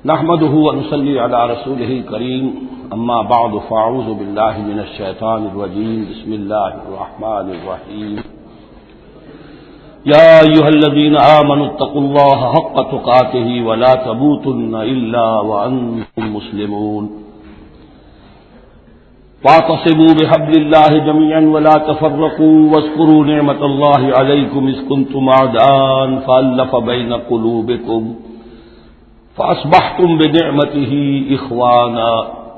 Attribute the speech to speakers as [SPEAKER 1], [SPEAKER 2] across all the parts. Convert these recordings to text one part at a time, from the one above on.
[SPEAKER 1] نحمده ونصلي على رسوله الكريم اما بعد فاعوذ بالله من الشيطان الرجيم بسم الله الرحمن الرحيم يا ايها الذين آمنوا اتقوا الله حق تقاته ولا تموتن الا وانتم مسلمون واعتصموا بحبل الله جميعا ولا تفرقوا واذكروا نعمة الله عليكم اذ كنتم اعداء فألف بين قلوبكم فأصبحتم بنعمته إخوانا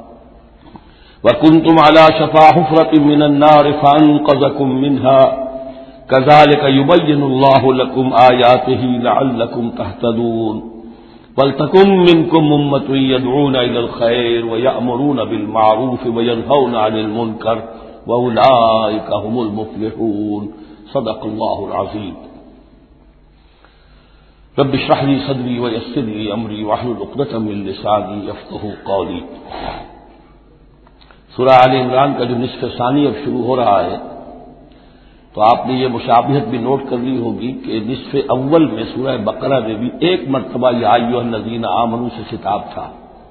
[SPEAKER 1] وكنتم على شفا حفرة من النار فأنقذكم منها كذلك يبين الله لكم آياته لعلكم تهتدون ولتكن منكم أمة يدعون إلى الخير ويأمرون بالمعروف وينهون عن المنكر وأولئك هم المفلحون صدق الله العظيم رب اشرح لي صدري ويسر لي امری واحلل عقدۃ من لسانی یفقہوا قولی۔ سورہ آل عمران کا جو نصف ثانی اب شروع ہو رہا ہے تو آپ نے یہ مشابہت بھی نوٹ کر لی ہوگی کہ نصف اول میں سورہ بقرہ میں بھی ایک مرتبہ یا ایھا الذین آمنوا سے خطاب تھا،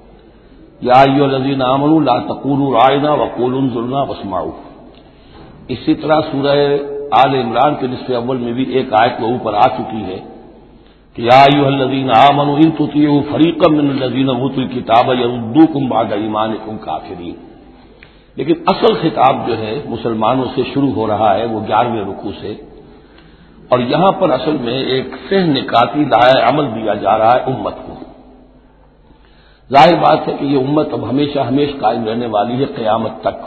[SPEAKER 1] یا ایھا الذین آمنوا لا تقولوا راعنا وقولوا انظرنا واسمعوا۔ اسی طرح سورہ آل عمران کے نصف اول میں بھی ایک آیت وہ اوپر آ چکی ہے کہ یا ایھا الذین آمنوا ان تطیعوا فریقا من الذین اوتوا الکتاب یردوکم بعد ایمانکم کافرین۔ لیکن اصل خطاب جو ہے مسلمانوں سے شروع ہو رہا ہے وہ 11ویں رکوع سے، اور یہاں پر اصل میں ایک فہ نکاتی لائحہ عمل دیا جا رہا ہے امت کو۔ ظاہر بات ہے کہ یہ امت اب ہمیشہ قائم رہنے والی ہے قیامت تک،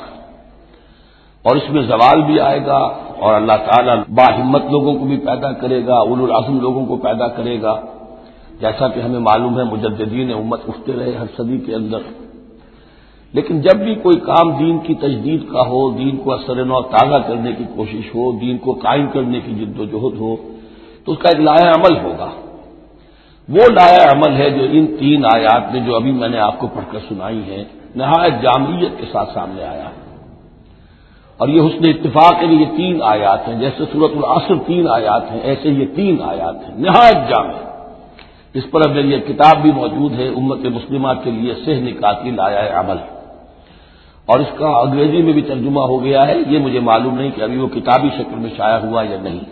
[SPEAKER 1] اور اس میں زوال بھی آئے گا، اور اللہ تعالیٰ باہمت لوگوں کو بھی پیدا کرے گا، اولو العزم لوگوں کو پیدا کرے گا، جیسا کہ ہمیں معلوم ہے مجددین امت اٹھتے رہے ہر صدی کے اندر۔ لیکن جب بھی کوئی کام دین کی تجدید کا ہو، دین کو اثر نو تازہ کرنے کی کوشش ہو، دین کو قائم کرنے کی جد و جہد ہو، تو اس کا ایک لائحہ عمل ہوگا۔ وہ لائحہ عمل ہے جو ان 3 آیات میں جو ابھی میں نے آپ کو پڑھ کر سنائی ہیں نہایت جامعیت کے ساتھ سامنے آیا ہے، اور یہ حسن اتفاق ہے کہ یہ 3 آیات ہیں، جیسے سورۃ العصر 3 آیات ہیں، ایسے یہ 3 آیات ہیں نہایت جامع۔ اس پر اب یہ کتاب بھی موجود ہے امت مسلمہ کے لیے سہ نکاتی لائحہ عمل، اور اس کا انگریزی میں بھی ترجمہ ہو گیا ہے، یہ مجھے معلوم نہیں کہ ابھی وہ کتابی شکل میں شائع ہوا یا نہیں۔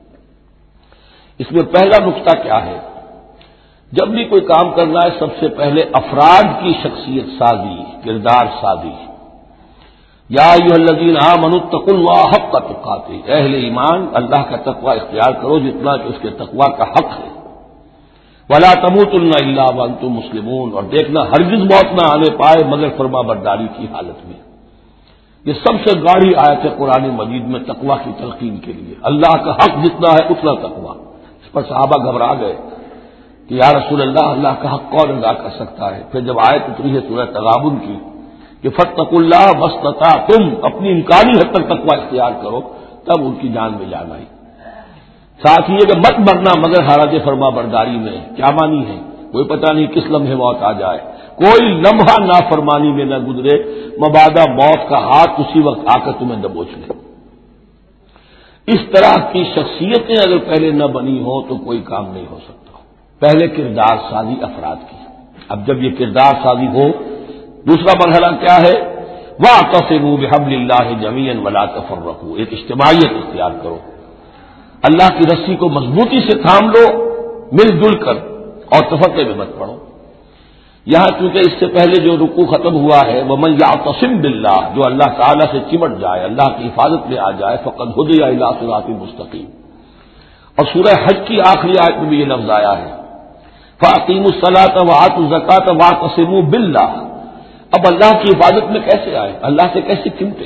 [SPEAKER 1] اس میں پہلا نقطہ کیا ہے؟ جب بھی کوئی کام کرنا ہے سب سے پہلے افراد کی شخصیت سازی، کردار سازی۔ یا ایھا الذین آمنوا اتقوا اللہ حق تقاتہ، اہل ایمان اللہ کا تقوی اختیار کرو جتنا کہ اس کے تقوی کا حق ہے۔ ولا تموتن الا وانتم مسلمون، اور دیکھنا ہرگز موت نہ آنے پائے مگر فرما برداری کی حالت میں۔ یہ سب سے گاڑھی آیت ہے قرآن مجید میں تقوی کی تلقین کے لیے۔ اللہ کا حق جتنا ہے اتنا تقوی۔ اس پر صحابہ گھبرا گئے کہ یا رسول اللہ، اللہ کا حق کون ادا کر سکتا ہے؟ پھر جب آیت اتری ہے سورہ تغابن کی کہ فاتقوا اللہ ما استطعتم، اپنی امکانی حد تک تقوی اختیار کرو، تب ان کی جان میں جان آئی۔ ساتھ ہی یہ کہ مت مرنا مگر حالت فرما برداری میں، کیا مانی ہے؟ کوئی پتہ نہیں کس لمحے موت آ جائے، کوئی لمحہ نافرمانی میں نہ گزرے مبادا موت کا ہاتھ اسی وقت آ کر تمہیں دبوچ لے۔ اس طرح کی شخصیتیں اگر پہلے نہ بنی ہو تو کوئی کام نہیں ہو سکتا۔ پہلے کردار سازی افراد کی۔ اب جب یہ کردار سازی ہو، دوسرا مرحلہ کیا ہے؟ واعتصموا بحبل اللہ جمیعا ولا تفرقوا، ایک اجتماعیت اختیار کرو، اللہ کی رسی کو مضبوطی سے تھام لو مل جل کر، اور تفرقے میں مت پڑو۔ یہاں چونکہ اس سے پہلے جو رکوع ختم ہوا ہے ومن یعتصم باللہ، جو اللہ تعالیٰ سے چمٹ جائے، اللہ کی حفاظت میں آ جائے، فقد ہدی الی صراط مستقیم۔ اور سورہ حج کی آخری آیت میں بھی یہ لفظ آیا ہے فاقیموا الصلاۃ وآتوا الزکاۃ واعتصموا باللہ۔ اب اللہ کی حفاظت میں کیسے آئے؟ اللہ سے کیسے چمٹے؟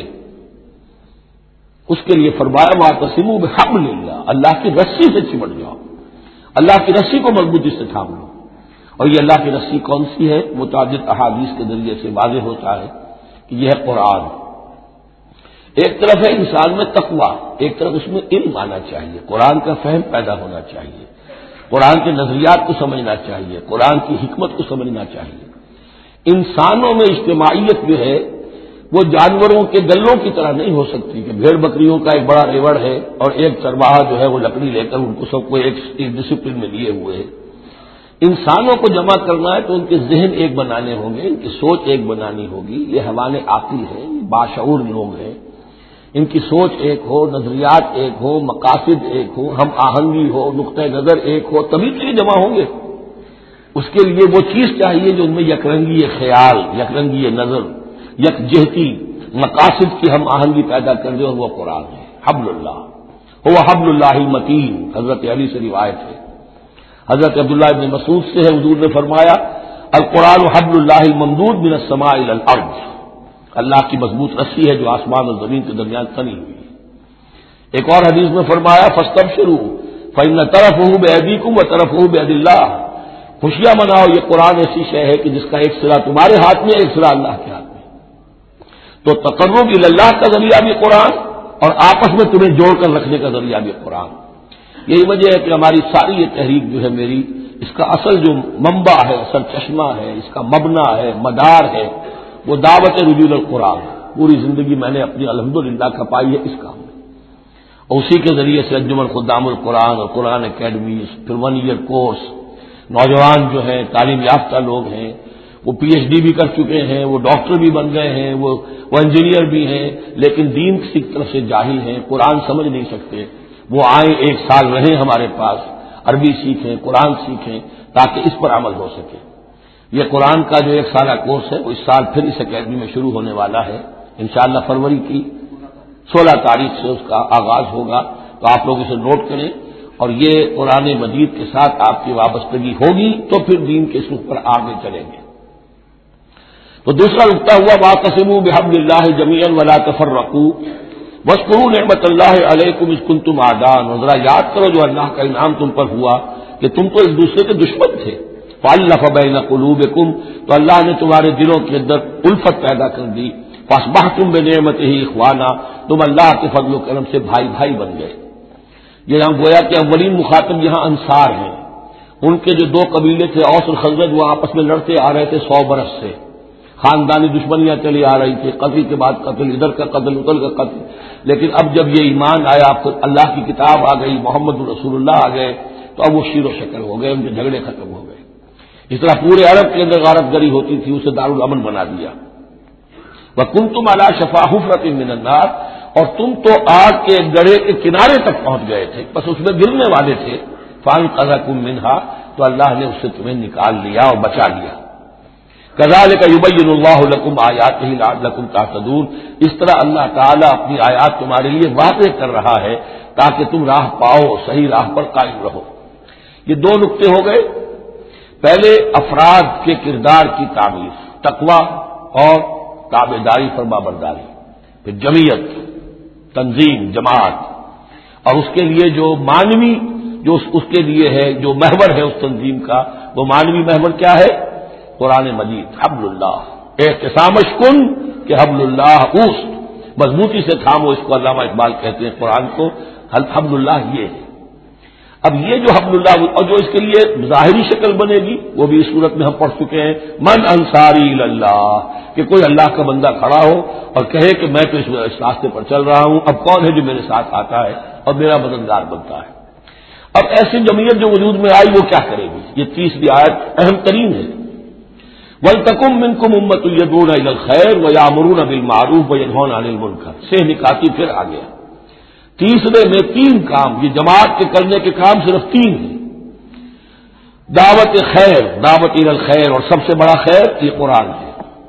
[SPEAKER 1] اس کے لیے فرمایا واعتصموا بحبل اللہ، اللہ کی رسی سے چمٹ جاؤ، اللہ کی رسی کو مضبوطی سے تھام لو۔ اور یہ اللہ کی رسی کون سی ہے؟ متعدد احادیث کے ذریعے سے واضح ہوتا ہے کہ یہ ہے قرآن۔ ایک طرف ہے انسان میں تقوی، ایک طرف اس میں علم آنا چاہیے، قرآن کا فہم پیدا ہونا چاہیے، قرآن کے نظریات کو سمجھنا چاہیے، قرآن کی حکمت کو سمجھنا چاہیے۔ انسانوں میں اجتماعیت جو ہے وہ جانوروں کے گلوں کی طرح نہیں ہو سکتی کہ بھیڑ بکریوں کا ایک بڑا ریوڑ ہے اور ایک چرواہا جو ہے وہ لکڑی لے کر ان کو سب کو ایک ڈسپلن میں لیے ہوئے ہے۔ انسانوں کو جمع کرنا ہے تو ان کے ذہن ایک بنانے ہوں گے، ان کی سوچ ایک بنانی ہوگی. یہ حیوان عاقل ہے، یہ باشعور لوگ ہیں، ان کی سوچ ایک ہو، نظریات ایک ہو، مقاصد ایک ہو، ہم آہنگی ہو، نقطۂ نظر ایک ہو، تبھی تو یہ جمع ہوں گے. اس کے لیے وہ چیز چاہیے جو ان میں یکرنگی خیال، یکرنگی نظر، یکجہتی مقاصد کی ہم آہنگی پیدا کر دیں، اور وہ قرآن ہے. حبل اللہ هو حبل اللہ المتین، حضرت علی سے روایت ہے. حضرت عبداللہ ابن مسعود سے ہے، حضور نے فرمایا القرآن حبل اللہ الممدود من السماء الى الارض، اللہ کی مضبوط رسی ہے جو آسمان اور زمین کے درمیان تنی ہوئی ہے. ایک اور حدیث میں فرمایا فاستبشروا فإن طرفه بأيديكم وطرفه بيد الله، خوشیاں مناؤ، یہ قرآن ایسی شے ہے کہ جس کا ایک سرا تمہارے ہاتھ میں، ایک سرا اللہ کے ہاتھ میں. تو تقرب الی اللہ کا ذریعہ بھی قرآن، اور آپس میں تمہیں جوڑ کر رکھنے کا ذریعہ بھی قرآن. یہی وجہ ہے کہ ہماری ساری یہ تحریک جو ہے میری، اس کا اصل جو منبع ہے، اصل چشمہ ہے، اس کا مبنا ہے، مدار ہے، وہ دعوت رجوع القرآن. پوری زندگی میں نے اپنی الحمدللہ کھپائی ہے اس کام میں، اور اسی کے ذریعے سے انجمن خدام القرآن اور قرآن اکیڈمیز، پھر 1 ایئر کورس. نوجوان جو ہیں، تعلیم یافتہ لوگ ہیں، وہ پی ایچ ڈی بھی کر چکے ہیں، وہ ڈاکٹر بھی بن گئے ہیں، وہ انجینئر بھی ہیں، لیکن دین کی طرف سے جاہل ہیں، قرآن سمجھ نہیں سکتے. وہ آئیں، 1 سال رہیں ہمارے پاس، عربی سیکھیں، قرآن سیکھیں، تاکہ اس پر عمل ہو سکے. یہ قرآن کا جو 1 سالہ کورس ہے وہ اس سال پھر اس اکیڈمی میں شروع ہونے والا ہے. انشاءاللہ فروری کی 16 تاریخ سے اس کا آغاز ہوگا. تو آپ لوگ اسے نوٹ کریں، اور یہ قرآن مجید کے ساتھ آپ کی وابستگی ہوگی تو پھر دین کے سوکھ پر آگے چلیں گے. تو دوسرا نقطہ ہوا واعتصموا بحبل اللہ جمیعا ولا تفرقوا واذکروا نعمت اللہ علیکم اذ کنتم اعداء، اور ذرا یاد کرو جو اللہ کا انعام تم پر ہوا کہ تم تو ایک دوسرے کے دشمن تھے. فالف بین قلوبکم، تو اللہ نے تمہارے دلوں کے اندر الفت پیدا کر دی. فاصبحتم بنعمتہ اخوانا، تم اللہ کے فضل و کرم سے بھائی بھائی بن گئے. یہ ہم گویا کہ اولین مخاطب یہاں انصار ہیں. ان کے جو 2 قبیلے تھے اوس اور خزرج، وہ آپس میں لڑتے آ رہے تھے 100 برس سے، خاندانی دشمنیاں چلی آ رہی تھی، قتل کے بعد قتل، ادھر کا قتل ادھر کا قتل. لیکن اب جب یہ ایمان آیا، اللہ کی کتاب آ گئی، محمد رسول اللہ آ گئے، تو اب وہ شیر و شکر ہو گئے، ان کے جھگڑے ختم ہو گئے. اس طرح پورے عرب کے اندر غارت گری ہوتی تھی، اسے دارالامن بنا دیا. وَكُنْتُمْ عَلَىٰ شَفَا حُفْرَةٍ مِّنَ النَّارِ، اور تم تو آگ کے گڑھے کے کنارے تک پہنچ گئے تھے، بس اس میں گرنے والے تھے. فَأَنقَذَكُم مِّنْهَا، تو اللہ نے اس سے تمہیں نکال لیا اور بچا لیا. كَذَٰلِكَ يُبَيِّنُ اللَّهُ لَكُمْ آيَاتِهِ لَعَلَّكُمْ تَهْتَدُونَ، اس طرح اللہ تعالیٰ اپنی آیات تمہارے لیے واضح کر رہا ہے تاکہ تم راہ پاؤ، صحیح راہ پر قائم رہو. یہ 2 نقطے ہو گئے. پہلے افراد کے کردار کی تعمیر، تقویٰ اور تابعداری فرمانبرداری. پھر جمعیت، تنظیم، جماعت، اور اس کے لیے جو معنوی جو اس کے لیے ہے، جو محور ہے اس تنظیم کا، وہ معنوی محور کیا ہے؟ قرآن مجید، حبل اللہ. اعتصامش کن کہ حبل اللہ اوست، مضبوطی سے تھامو. اس کو علامہ اقبال کہتے ہیں قرآن کو. حبل اللہ یہ ہے. اب یہ جو حبل اللہ، اور جو اس کے لیے ظاہری شکل بنے گی وہ بھی اس صورت میں ہم پڑھ چکے ہیں، من انصاری اللہ، کہ کوئی اللہ کا بندہ کھڑا ہو اور کہے کہ میں تو اس راستے پر چل رہا ہوں، اب کون ہے جو میرے ساتھ آتا ہے اور میرا مددگار بنتا ہے. اب ایسی جمعیت جو وجود میں آئی وہ کیا کرے گی؟ یہ 30ویں آیت اہم ترین ہے. وَلْتَكُن مِّنكُمْ أُمَّةٌ يَدْعُونَ إِلَى الْخَيْرِ وَيَأْمُرُونَ بِالْمَعْرُوفِ وَيَنْهَوْنَ عَنِ الْمُنكَرِ سے نکاتی پھر آ گیا. تیسرے میں 3 کام، یہ جماعت کے کرنے کے کام صرف 3 ہیں. دعوت خیر، دعوت الى الخیر، اور سب سے بڑا خیر یہ قرآن ہے.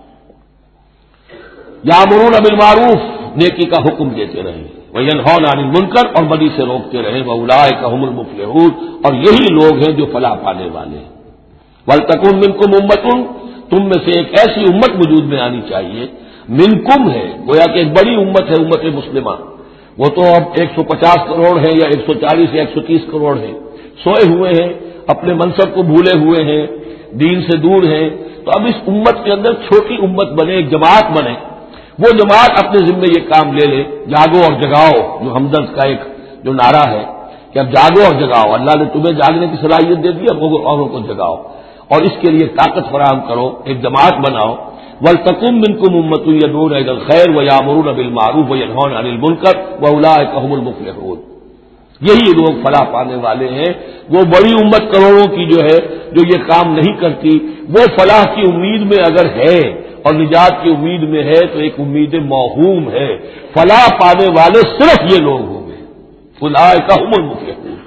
[SPEAKER 1] یامرون بالمعروف، نیکی کا حکم دیتے رہیں، وینہون عن المنکر، اور بدی سے روکتے رہیں، واولئک هم المفلحون، اور یہی لوگ ہیں جو فلاح پانے والے ہیں. ولتکن منکم امۃ، تم میں سے ایک ایسی امت وجود میں آنی چاہیے. منکم ہے گویا کہ ایک بڑی امت ہے، امت مسلمہ. وہ تو اب 150 کروڑ ہے یا 140 یا 130 کروڑ ہے، سوئے ہوئے ہیں، اپنے منصب کو بھولے ہوئے ہیں، دین سے دور ہیں. تو اب اس امت کے اندر چھوٹی امت بنے، ایک جماعت بنے. وہ جماعت اپنے ذمے یہ کام لے لے، جاگو اور جگاؤ، جو ہمدرد کا ایک جو نعرہ ہے کہ اب جاگو اور جگاؤ، اللہ نے تمہیں جاگنے کی صلاحیت دے دی، اب اوروں کو جگاؤ، اور اس کے لیے طاقت فراہم کرو، ایک جماعت بناؤ. وَلْتَكُن مِّنكُمْ أُمَّةٌ يَدْعُونَ إِلَى الْخَيْرِ وَيَأْمُرُونَ بِالْمَعْرُوفِ وَيَنْهَوْنَ عَنِ الْمُنكَرِ وَأُولَٰئِكَ هُمُ الْمُفْلِحُونَ. یہی لوگ فلاح پانے والے ہیں۔ وہ بڑی امت کروڑوں کی جو ہے جو یہ کام نہیں کرتی، وہ فلاح کی امید میں اگر ہے اور نجات کی امید میں ہے تو ایک امید موہوم ہے۔ فلاح پانے والے صرف یہ لوگ ہوں گے، اولئک ھم المفلحون۔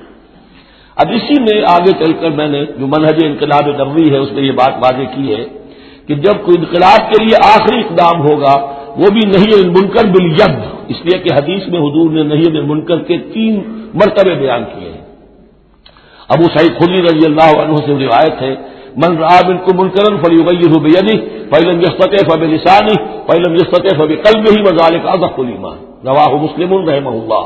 [SPEAKER 1] اب اسی میں آگے چل کر میں نے جو منہج انقلاب نبوی ہے اس میں یہ بات واضح کی ہے کہ جب کوئی انقلاب کے لیے آخری اقدام ہوگا وہ بھی نہی عن المنکر بالید، اس لیے کہ حدیث میں حضور نے نہی عن المنکر کے 3 مرتبے بیان کیے ہیں۔ ابو سعید خدری رضی اللہ عنہ سے روایت ہے، من رأى منكم منكرا فليغيره بيده فإن لم يستطع فبلسانه فإن لم يستطع فبقلبه وذلك أضعف الإيمان، رواہ مسلم رحمہ اللہ۔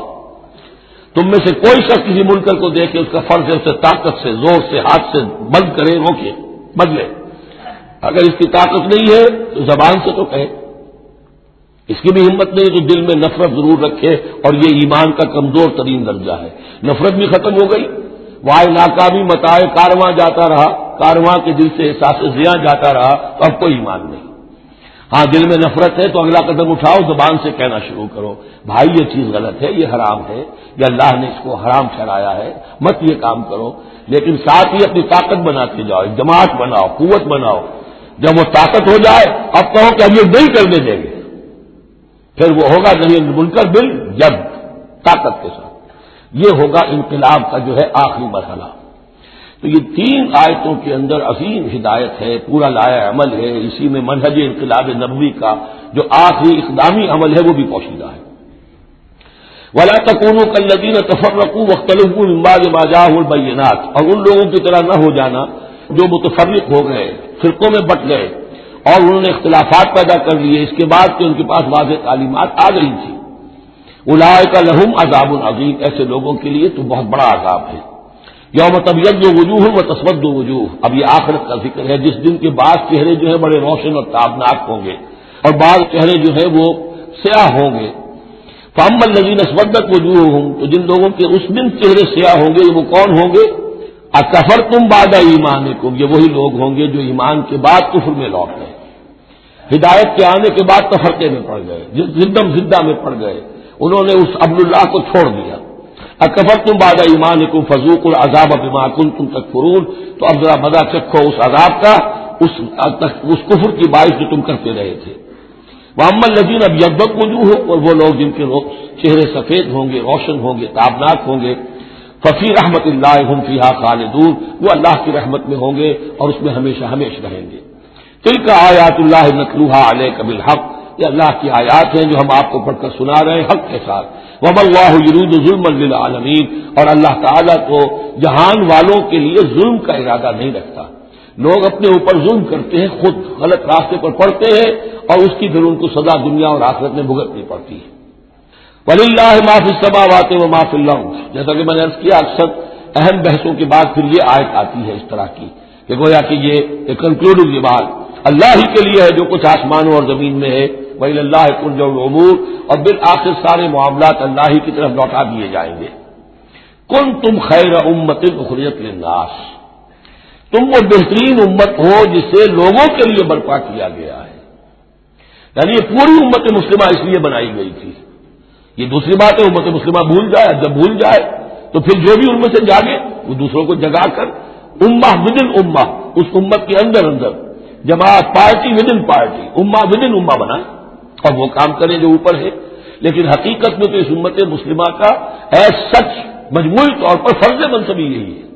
[SPEAKER 1] تم میں سے کوئی شخص کسی منکر کو دیکھے اس کا فرض ہے اسے طاقت سے، زور سے، ہاتھ سے بند کرے، روکے، بدلے۔ اگر اس کی طاقت نہیں ہے تو زبان سے تو کہے، اس کی بھی ہمت نہیں تو دل میں نفرت ضرور رکھے، اور یہ ایمان کا کمزور ترین درجہ ہے۔ نفرت بھی ختم ہو گئی، وائے ناکامی متائے کارواں جاتا رہا، کارواں کے دل سے احساس ضیاء جاتا رہا تو اب کوئی ایمان نہیں۔ ہاں دل میں نفرت ہے تو اگلا قدم اٹھاؤ، زبان سے کہنا شروع کرو، بھائی یہ چیز غلط ہے، یہ حرام ہے، یا اللہ نے اس کو حرام ٹھہرایا ہے، مت یہ کام کرو۔ لیکن ساتھ ہی اپنی طاقت بناتے جاؤ، جماعت بناؤ، قوت بناؤ۔ جب وہ طاقت ہو جائے اب کہو کہ اب یہ نہیں کرنے دیں گے، پھر وہ ہوگا نہی عن المنکر بالید، طاقت کے ساتھ۔ یہ ہوگا انقلاب کا جو ہے آخری مرحلہ۔ تو یہ 3 آیتوں کے اندر عظیم ہدایت ہے، پورا لایا عمل ہے، اسی میں منہج انقلاب نبوی کا جو آخری اقدامی عمل ہے وہ بھی پوشیدہ ہے۔ وَلَا تَكُونُوا كَالَّذِينَ تَفَرَّقُوا وَاخْتَلَفُوا مِن بَعْدِ مَا جَاءَهُمُ الْبَيِّنَاتُ، اور ان لوگوں کی طرح نہ ہو جانا جو متفرق ہو گئے، فرقوں میں بٹ گئے اور انہوں نے اختلافات پیدا کر لیے اس کے بعد کہ ان کے پاس واضح تعلیمات آ گئی تھی۔ اولئک لہم عذاب عظیم، ایسے لوگوں کے لیے تو بہت بڑا عذاب ہے۔ یوم تبیض وجوہ وتسود وجوہ، اب یہ آخرت کا ذکر ہے جس دن کے بعض چہرے جو ہیں بڑے روشن اور تابناک ہوں گے اور بعض چہرے جو ہیں وہ سیاہ ہوں گے۔ فاما الذین اسودت وجوہہم، تو جن لوگوں کے اس دن چہرے سیاہ ہوں گے وہ کون ہوں گے؟ اکفرتم بعد ایمانکم، یہ وہی لوگ ہوں گے جو ایمان کے بعد کفر میں لوٹ گئے، ہدایت کے آنے کے بعد تفرقے میں پڑ گئے، زدہ میں پڑ گئے، انہوں نے اس عبد اللہ کو چھوڑ دیا۔ اکفرتم بعد ایمانکم فذوقوا العذاب بما کنتم تکفرون، تو اب ذرا مزہ چکھو اس عذاب کا، اس کفر کی باعث جو تم کرتے رہے تھے۔ واما الذین ابیضت وجوہہم، اور وہ لوگ جن کے چہرے سفید ہوں گے، روشن ہوں گے، تابناک ہوں گے، ففی رحمت اللہ ہم فیہا خالدون، وہ اللہ کی رحمت میں ہوں گے اور اس میں ہمیشہ ہمیشہ رہیں گے۔ تلک آیات اللہ نتلوہا علیک بالحق، یہ اللہ کی آیات ہیں جو ہم آپ کو پڑھ کر سنا رہے ہیں حق کے ساتھ۔ وما اللہ یرید ظلما للعالمین، اور اللہ تعالیٰ تو جہان والوں کے لیے ظلم کا ارادہ نہیں رکھتا۔ لوگ اپنے اوپر ظلم کرتے ہیں، خود غلط راستے پر پڑتے ہیں اور اس کی پھر ان کو سزا دنیا اور آخرت میں بھگتنی پڑتی ہے۔ وَلِلَّهِ مَا فِي السَّمَاوَاتِ وَمَا فِي الْأَرْضِ، جیسا کہ میں نے عرض کیا اکثر اہم بحثوں کے بعد پھر یہ آیت آتی ہے اس طرح کی کہ گویا کہ یہ ایک کنکلوڈنگ یہ بات اللہ ہی کے لیے ہے جو کچھ آسمانوں اور زمین میں ہے، وَإِلَى اللَّهِ تُرْجَعُ الْأُمُورُ، اور بالآخر سارے معاملات اللہ ہی کی طرف لوٹا دیے جائیں گے۔ كُنتُمْ خَيْرَ أُمَّةٍ أُخْرِجَتْ لِلنَّاسِ، تم وہ بہترین امت ہو جسے لوگوں کے لیے برپا کیا گیا ہے، یعنی یہ پوری امت مسلمہ اس لیے بنائی گئی تھی۔ یہ دوسری بات ہے امت مسلمہ بھول جائے، جب بھول جائے تو پھر جو بھی ان میں سے جاگے وہ دوسروں کو جگا کر امہ ودن امہ، اس امت کے اندر جماعت، پارٹی ودن پارٹی، امہ ودن امہ بنائے اور وہ کام کریں جو اوپر ہے۔ لیکن حقیقت میں تو اس امت مسلمہ کا ایز سچ مجموعی طور پر فرض منصبی یہی ہے۔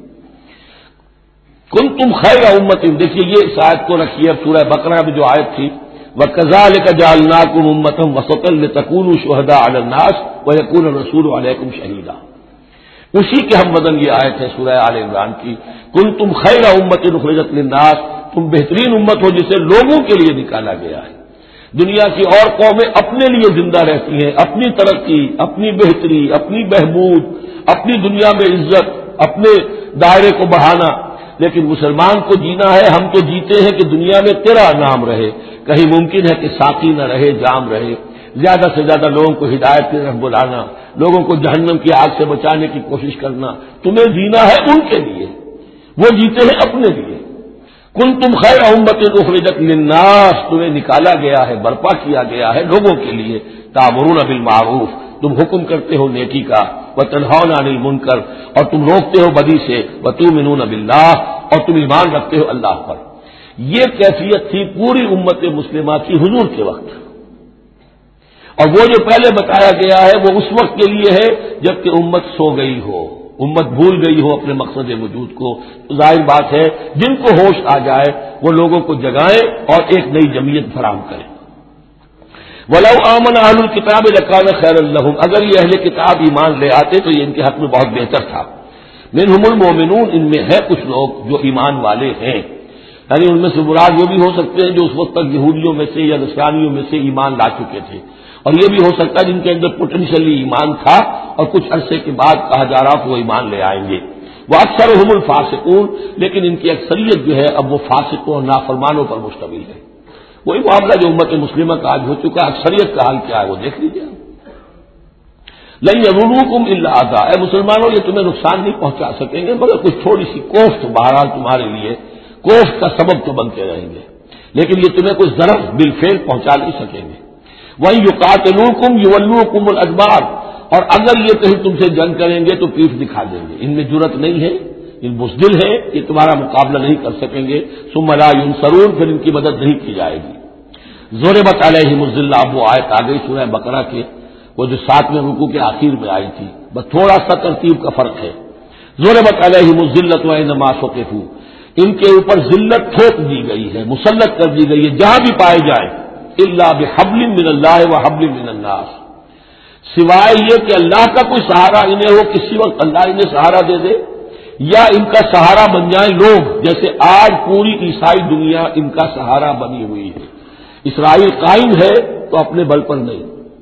[SPEAKER 1] کنتم خیر امت، دیکھیے یہ اس آیت کو رکھیے اب سورہ بقرہ میں جو آیت تھی، وَكَذَلِكَ جَعَلْنَاكُمْ أُمَّةً وَسَطًا لِتَكُونُوا شُهَدَاءَ عَلَى النَّاسِ وَيَكُونَ الرَّسُولُ عَلَيْكُمْ شَهِيدًا، اسی کے ہم وزن یہ آیت ہے سورہ آل عمران کی، کنتم خیر امت اخرجت للناس، تم بہترین امت ہو جسے لوگوں کے لیے نکالا گیا ہے۔ دنیا کی اور قومیں اپنے لیے زندہ رہتی ہیں، اپنی ترقی، اپنی بہتری، اپنی بہبود، اپنی دنیا میں عزت، اپنے دائرے کو بڑھانا، لیکن مسلمان کو جینا ہے، ہم تو جیتے ہیں کہ دنیا میں تیرا نام رہے، کہیں ممکن ہے کہ ساقی نہ رہے، جام رہے، زیادہ سے زیادہ لوگوں کو ہدایت کی طرف بلانا، لوگوں کو جہنم کی آگ سے بچانے کی کوشش کرنا، تمہیں جینا ہے ان کے لیے، وہ جیتے ہیں اپنے لیے۔ کنتم خیر امت اخرجت للناس، تمہیں نکالا گیا ہے، برپا کیا گیا ہے لوگوں کے لیے، تامرون بالمعروف، تم حکم کرتے ہو نیکی کا، وتنہون عن المنکر، اور تم روکتے ہو بدی سے، وتؤمنون باللہ، اور تم ایمان رکھتے ہو اللہ پر۔ یہ کیفیت تھی پوری امت مسلمہ کی حضور کے وقت، اور وہ جو پہلے بتایا گیا ہے وہ اس وقت کے لیے ہے جبکہ امت سو گئی ہو، امت بھول گئی ہو اپنے مقصد وجود کو۔ ظاہر بات ہے جن کو ہوش آ جائے وہ لوگوں کو جگائیں اور ایک نئی جمعیت فراہم کریں۔ وَلَوْ آمَنَ أَهْلُ الْكِتَابِ لَكَانَ خَيْرًا لَّهُمْ، اگر یہ اہل کتاب ایمان لے آتے تو یہ ان کے حق میں بہت بہتر تھا۔ مِنْهُمُ الْمُؤْمِنُونَ، ان میں ہے کچھ لوگ جو ایمان والے ہیں، یعنی ان میں سے مراد وہ بھی ہو سکتے ہیں جو اس وقت تک یہودیوں میں سے یا نصرانیوں میں سے ایمان لا چکے تھے، اور یہ بھی ہو سکتا ہے جن کے اندر پوٹینشلی ایمان تھا اور کچھ عرصے کے بعد کہا جا رہا کہ وہ ایمان لے آئیں گے۔ وَأَكْثَرُهُمُ الْفَاسِقُونَ، لیکن ان کی اکثریت جو ہے اب وہ فاسقوں اور نافرمانوں پر مشتمل ہے۔ وہی معاملہ جو امت مسلمہ کا آج ہو چکا، اکثریت کا حال کیا ہے وہ دیکھ لیجیے۔ لَن يَضُرُّوكُمْ إِلَّا أَذًى، اے مسلمانوں یہ تمہیں نقصان نہیں پہنچا سکیں گے مگر کچھ تھوڑی سی کوفت بہرحال تمہارے لیے کوفت کا سبب تو بنتے رہیں گے، لیکن یہ تمہیں کوئی ضرر بالفعل پہنچا نہیں سکیں گے۔ وَإِن يُقَاتِلُوكُمْ يُوَلُّوكُمُ الْأَدْبَارَ، اور اگر یہ کہیں تم سے جنگ کریں گے تو پیٹھ دکھا دیں گے، ان میں جرأت نہیں ہے، یہ بزدل ہیں، یہ تمہارا مقابلہ نہیں کر سکیں گے۔ ثم لا ينصرون، پھر ان کی مدد نہیں کی جائے گی۔ ضربت علیہم الذلہ، اب وہ آیت آ گئی سورہ بقرہ کے وہ جو 7ویں رکوع کے آخر میں آئی تھی، بس تھوڑا سا ترتیب کا فرق ہے۔ ضربت علیہم الذلۃ وانما ثقفوا، ان کے اوپر ذلت تھوپ دی گئی ہے، مسلط کر دی گئی ہے جہاں بھی پائے جائیں، الا بحبل من اللہ وحبل من الناس، سوائے یہ کہ اللہ کا کوئی سہارا انہیں ہو، کسی وقت اللہ انہیں سہارا دے دے، یا ان کا سہارا بن جائیں لوگ، جیسے آج پوری عیسائی دنیا ان کا سہارا بنی ہوئی ہے۔ اسرائیل قائم ہے تو اپنے بل پر نہیں،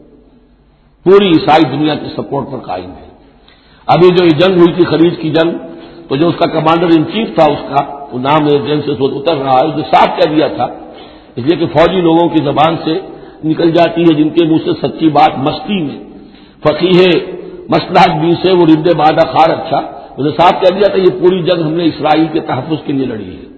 [SPEAKER 1] پوری عیسائی دنیا کے سپورٹ پر قائم ہے۔ ابھی جو یہ جنگ ہوئی تھی خلیج کی جنگ، تو جو اس کا کمانڈر ان چیف تھا، اس کا وہ نام جنگ سے اتر رہا ہے، اس نے صاف کہہ دیا تھا، اس لیے کہ فوجی لوگوں کی زبان سے نکل جاتی ہے جن کے منہ سے سچی بات مستی میں، فقیہ مصلحت بھی سے وہ رد بادہ خار اچھا، اس نے صاف کہہ دیا تھا یہ پوری جنگ ہم نے اسرائیل کے تحفظ کے لیے لڑی ہے۔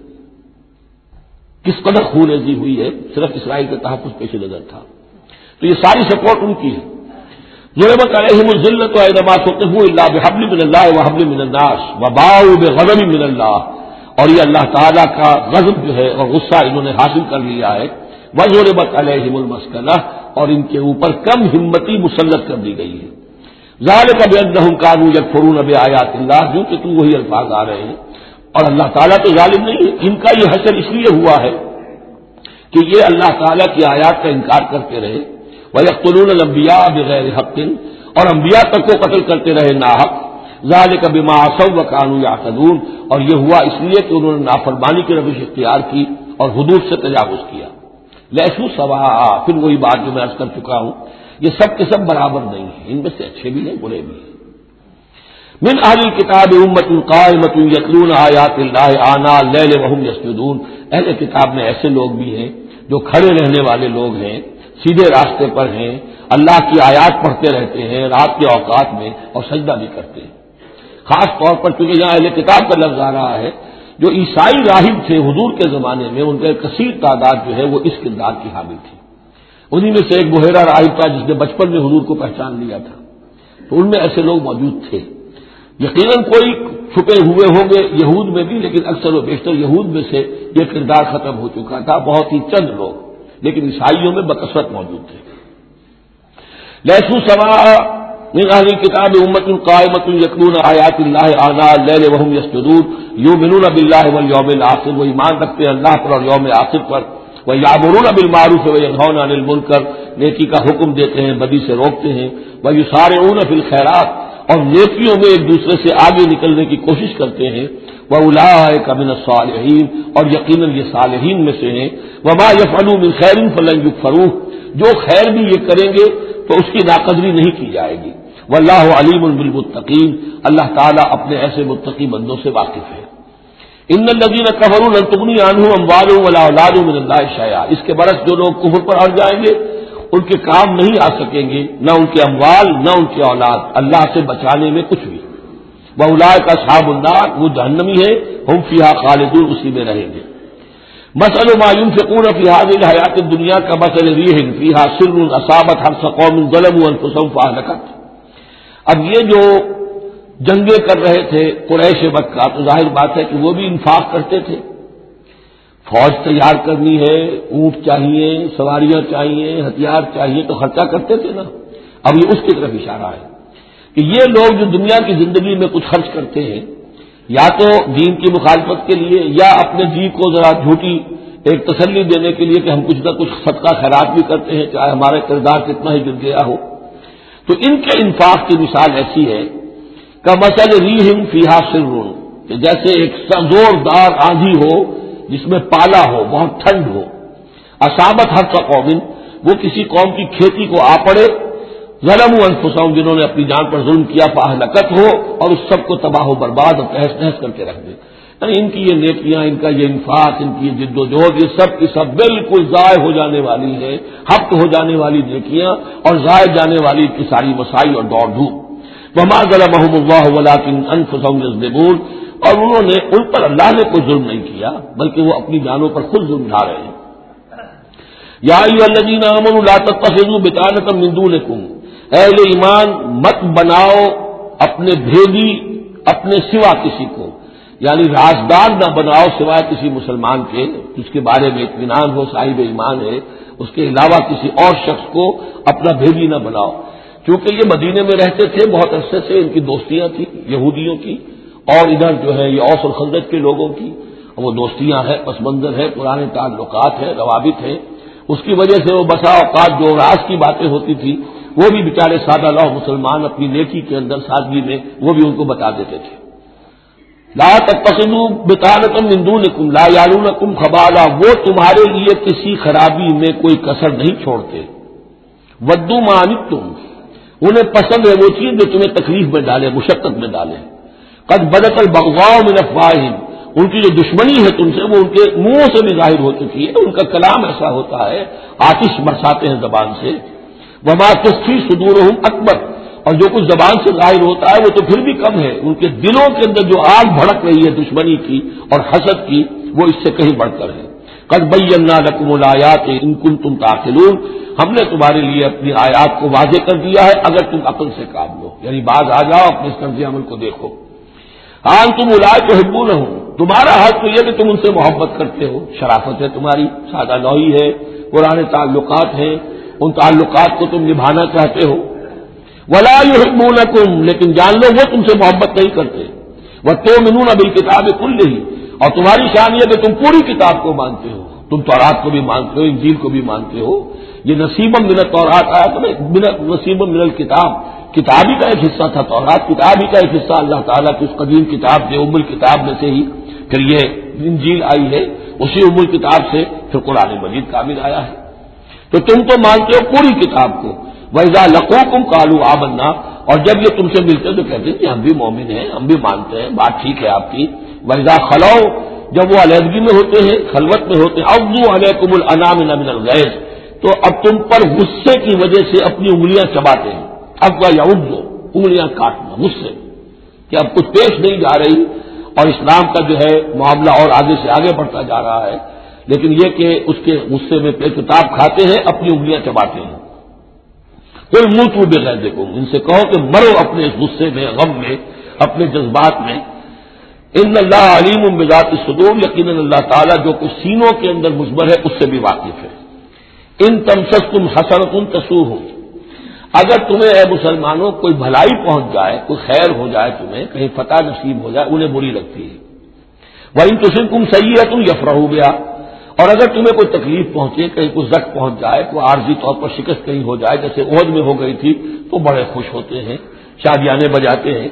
[SPEAKER 1] کس قدر خونریزی ہوئی ہے، صرف اسرائیل کا تحفظ پیش نظر تھا، تو یہ ساری سپورٹ ان کی ہے۔ ضربت علیہم الذلۃ وانما ثقفوا الا بحبل من اللہ وحبل من الناس وباءوا بغضب من اللہ، اور یہ اللہ تعالیٰ کا غضب جو ہے اور غصہ انہوں نے حاصل کر لیا ہے۔ وضربت علیہم المسکنہ، اور ان کے اوپر کم ہمتی مسلط کر دی گئی ہے۔ ذالک بانہم کانوا یکفرون بآیات اللہ، جو کہ تو وہی الفاظ آ رہے ہیں، اور اللہ تعالیٰ تو ظالم نہیں ہے، ان کا یہ حشر اس لیے ہوا ہے کہ یہ اللہ تعالیٰ کی آیات کا انکار کرتے رہے، وَيَقْتُلُونَ الْأَنْبِيَاءَ بِغَيْرِ حَقٍّ، اور انبیاء تک کو قتل کرتے رہے ناحق۔ ذَلِكَ بِمَا عَصَوْا وَكَانُوا يَعْتَدُونَ، اور یہ ہوا اس لیے کہ انہوں نے نافرمانی کی روش اختیار کی اور حدود سے تجاوز کیا۔ لیسوا سواء، پھر وہی بات جو میں عرض کر چکا ہوں، یہ سب کے سب برابر نہیں ہیں، ان میں سے اچھے بھی ہیں برے بھی ہیں۔ من اہل الکتاب امۃ قائمۃ یتلون آیات اللہ آناء اللیل وهم یسجدون، اہل کتاب میں ایسے لوگ بھی ہیں جو کھڑے رہنے والے لوگ ہیں، سیدھے راستے پر ہیں، اللہ کی آیات پڑھتے رہتے ہیں رات کے اوقات میں اور سجدہ بھی کرتے ہیں۔ خاص طور پر چونکہ یہاں اہل کتاب کا لفظ آ رہا ہے، جو عیسائی راہب تھے حضور کے زمانے میں، ان کا کثیر تعداد جو ہے وہ اس کردار کی حامل تھی۔ انہی میں سے ایک بحیرہ راہب تھا جس نے بچپن میں حضور کو پہچان لیا تھا، تو ان میں ایسے لوگ موجود تھے۔ یقیناً کوئی چھپے ہوئے ہوں گے یہود میں بھی، لیکن اکثر و بیشتر یہود میں سے یہ کردار ختم ہو چکا تھا، بہت ہی چند لوگ، لیکن عیسائیوں میں بکثرت موجود تھے۔ لیسوا سواء من اہل الکتاب امۃ قائمۃ یتلون آیات اللہ آناء اللیل وهم یسجدون یؤمنون باللہ والیوم الآخر، وہ ایمان رکھتے ہیں اللہ پر اور یوم آخر پر، وَيَأْمُرُونَ بِالْمَعْرُوفِ وَيَنْهَوْنَ عَنِ الْمُنكَرِ، نیکی کا حکم دیتے ہیں بدی سے روکتے ہیں، وَيُسَارِعُونَ فِي الْخَيْرَاتِ، اور نیکیوں میں ایک دوسرے سے آگے نکلنے کی کوشش کرتے ہیں، وَأُولَٰئِكَ مِنَ الصَّالِحِينَ، اور یقیناً یہ صالحین میں سے ہیں، وَمَا يَفْعَلُوا مِنْ خَيْرٍ فَلَنْ يُكْفَرُوهُ، جو خیر بھی یہ کریں گے تو اس کی ناقدری نہیں کی جائے گی۔ وَاللَّهُ عَلِيمٌ بِالْمُتَّقِينَ، اللہ تعالیٰ اپنے ایسے متقی بندوں سے واقف ہے۔ ان الذين كفروا لن تغني عنهم اموالهم ولا اولادهم من الله شيئا، اس کے برعکس جو لوگ کفر پر اڑ جائیں گے ان کے کام نہیں آ سکیں گے، نہ ان کے اموال نہ ان کی اولاد اللہ سے بچانے میں کچھ بھی۔ واولئک اصحاب النار، وہ جہنمی ہے، ہم فیہا خالدون، اسی میں رہیں گے۔ مثل ما ينفقون في هذه الحياة الدنيا كمثل ريح فيها سر أصابت حرث قوم ظلموا أنفسهم فأهلكت، اب یہ جو جنگیں کر رہے تھے قریش مکہ، تو ظاہر بات ہے کہ وہ بھی انفاق کرتے تھے، فوج تیار کرنی ہے، اونٹ چاہیے، سواریاں چاہیے، ہتھیار چاہیے، تو خرچہ کرتے تھے نا۔ اب یہ اس کی طرف اشارہ ہے کہ یہ لوگ جو دنیا کی زندگی میں کچھ خرچ کرتے ہیں، یا تو دین کی مخالفت کے لیے، یا اپنے جی کو ذرا جھوٹی ایک تسلی دینے کے لیے کہ ہم کچھ نہ کچھ صدقہ خیرات بھی کرتے ہیں، چاہے ہمارا کردار کتنا ہی گر گیا ہو، تو ان کے انفاق کی مثال ایسی ہے کمثل ریح فیہا سر، کہ جیسے ایک زوردار آندھی ہو جس میں پالا ہو، بہت ٹھنڈ ہو، اصابت حرث قوم، وہ کسی قوم کی کھیتی کو آ پڑے، ظلموا انفسہم، جنہوں نے اپنی جان پر ظلم کیا، فاہلکت ہو، اور اس سب کو تباہ و برباد اور تہس نہس کر کے رکھ دے۔ یعنی ان کی یہ نیکیاں، ان کا یہ انفاق، ان کی یہ جد و جہد، یہ سب کی سب بالکل ضائع ہو جانے والی ہے، حق ہو جانے والی نیکیاں اور ضائع جانے والی کی ساری مسائی اور دوڑ دھوپ۔ وما ظلمهم اللہ ولکن انفسهم یظلمون، اور انہوں نے، ان پر اللہ نے کوئی ظلم نہیں کیا، بلکہ وہ اپنی جانوں پر خود ظلم ڈھا رہے ہیں۔ یا ایھا الذین آمنوا لا تتخذوا بطانۃ من دونکم، اے اہل ایمان مت بناؤ اپنے بھیدی اپنے سوا کسی کو، یعنی رازدار نہ بناؤ سوائے کسی مسلمان کے جس کے بارے میں اطمینان ہو، صاحب ایمان ہے، اس کے علاوہ کسی اور شخص کو اپنا بھیدی نہ بناؤ، کیونکہ یہ مدینے میں رہتے تھے بہت عرصے سے، ان کی دوستیاں تھیں یہودیوں کی، اور ادھر جو ہے یہ اوس اور خزرج کے لوگوں کی، وہ دوستیاں ہیں، پس منظر ہے، پرانے تعلقات ہیں، روابط ہیں، اس کی وجہ سے وہ بسا اوقات جو راز کی باتیں ہوتی تھی وہ بھی بیچارے سادہ لوح مسلمان اپنی نیکی کے اندر سادگی میں وہ بھی ان کو بتا دیتے تھے۔ لا تتخذوا بطانۃ من دونکم لا یعلونکم خبالا، وہ تمہارے لیے کسی خرابی میں کوئی کسر نہیں چھوڑتے، ودوا ما عنتم، انہیں پسند ہے وہ چیز جو تمہیں تکلیف میں ڈالے، مشقت میں ڈالے، قد بدت البغضاء من افواہہم، ان کی جو دشمنی ہے تم سے وہ ان کے منہوں سے بھی ظاہر ہو چکی ہے، ان کا کلام ایسا ہوتا ہے، آتش برساتے ہیں زبان سے، وما تخفی صدورہم اکبر، اور جو کچھ زبان سے ظاہر ہوتا ہے وہ تو پھر بھی کم ہے، ان کے دلوں کے اندر جو آگ بھڑک رہی ہے دشمنی کی اور حسد کی وہ اس سے کہیں بڑھ کر ہے۔ قد بینا لکم الآیات ان کنتم تعقلون، ہم نے تمہارے لیے اپنی آیات کو واضح کر دیا ہے اگر تم عقل سے کام لو، یعنی باز آ جاؤ، اپنے اس طرز عمل کو دیکھو۔ انتم اولئک تحبونہم، تمہارا حق تو یہ کہ تم ان سے محبت کرتے ہو، شرافت ہے تمہاری، سادہ لوحی ہے، پرانے تعلقات ہیں، ان تعلقات کو تم نبھانا چاہتے ہو، ولا یحبونکم، لیکن جان لو وہ تم سے محبت نہیں کرتے، وتؤمنون بالکتاب کلہ، اور تمہاری شان یہ کہ تم پوری کتاب کو مانتے ہو، تم تورات کو بھی مانتے ہو، انجیل کو بھی مانتے ہو، یہ نصیبا من التورات آیا تو نصیبا من الکتاب، کتابی کا ایک حصہ تھا تورات، کتابی کا ایک حصہ اللہ تعالیٰ کی اس قدیم کتاب سے، ام الکتاب میں سے ہی پھر یہ انجیل آئی ہے، اسی ام الکتاب سے پھر قرآن مجید کامل آیا ہے، تو تم تو مانتے ہو پوری کتاب کو۔ وَإِذَا لَقُوكُمْ قَالُوا آمَنَّا، اور جب یہ تم سے ملتے تو کہتے ہیں کہ ہم بھی مومن ہیں، ہم بھی مانتے ہیں، بات ٹھیک ہے آپ کی۔ وَإِذَا خَلَوْا، جب وہ علیحدگی میں ہوتے ہیں، خلوت میں ہوتے ہیں، عَضُّوا عَلَيْكُمُ الْأَنَامِلَ مِنَ الْغَيْظِ، تو اب تم پر غصے کی وجہ سے اپنی انگلیاں چباتے ہیں، عَضَّ يَعُضُّ، انگلیاں کاٹنا غصے کہ اب کچھ پیش نہیں جا رہی، اور اسلام کا جو ہے معاملہ اور آگے سے آگے بڑھتا جا رہا ہے، لیکن یہ کہ اس کے غصے میں پیچتاب کھاتے ہیں، اپنی انگلیاں چباتے ہیں۔ قل موتوا بغیظکم، ان سے کہو کہ مرو اپنے اس غصے میں، غم میں، اپنے جذبات میں۔ ان اللہ علیم بذات الصدور، یقیناً اللہ تعالیٰ جو کچھ سینوں کے اندر مضمر ہے اس سے بھی واقف ہے۔ ان تمسسکم حسنۃ تسؤہم، اگر تمہیں اے مسلمانوں کوئی بھلائی پہنچ جائے، کوئی خیر ہو جائے، تمہیں کہیں فتح نصیب ہو جائے، انہیں بری لگتی ہے۔ وَإِن تُصِبْكُمْ سَیِّئَةٌ یفرحوا بہا، اور اگر تمہیں کوئی تکلیف پہنچے، کہیں کوئی زخم پہنچ جائے، کوئی عارضی طور پر شکست کہیں ہو جائے، جیسے احد میں ہو گئی تھی، تو بڑے خوش ہوتے ہیں، شادیانے بجاتے ہیں۔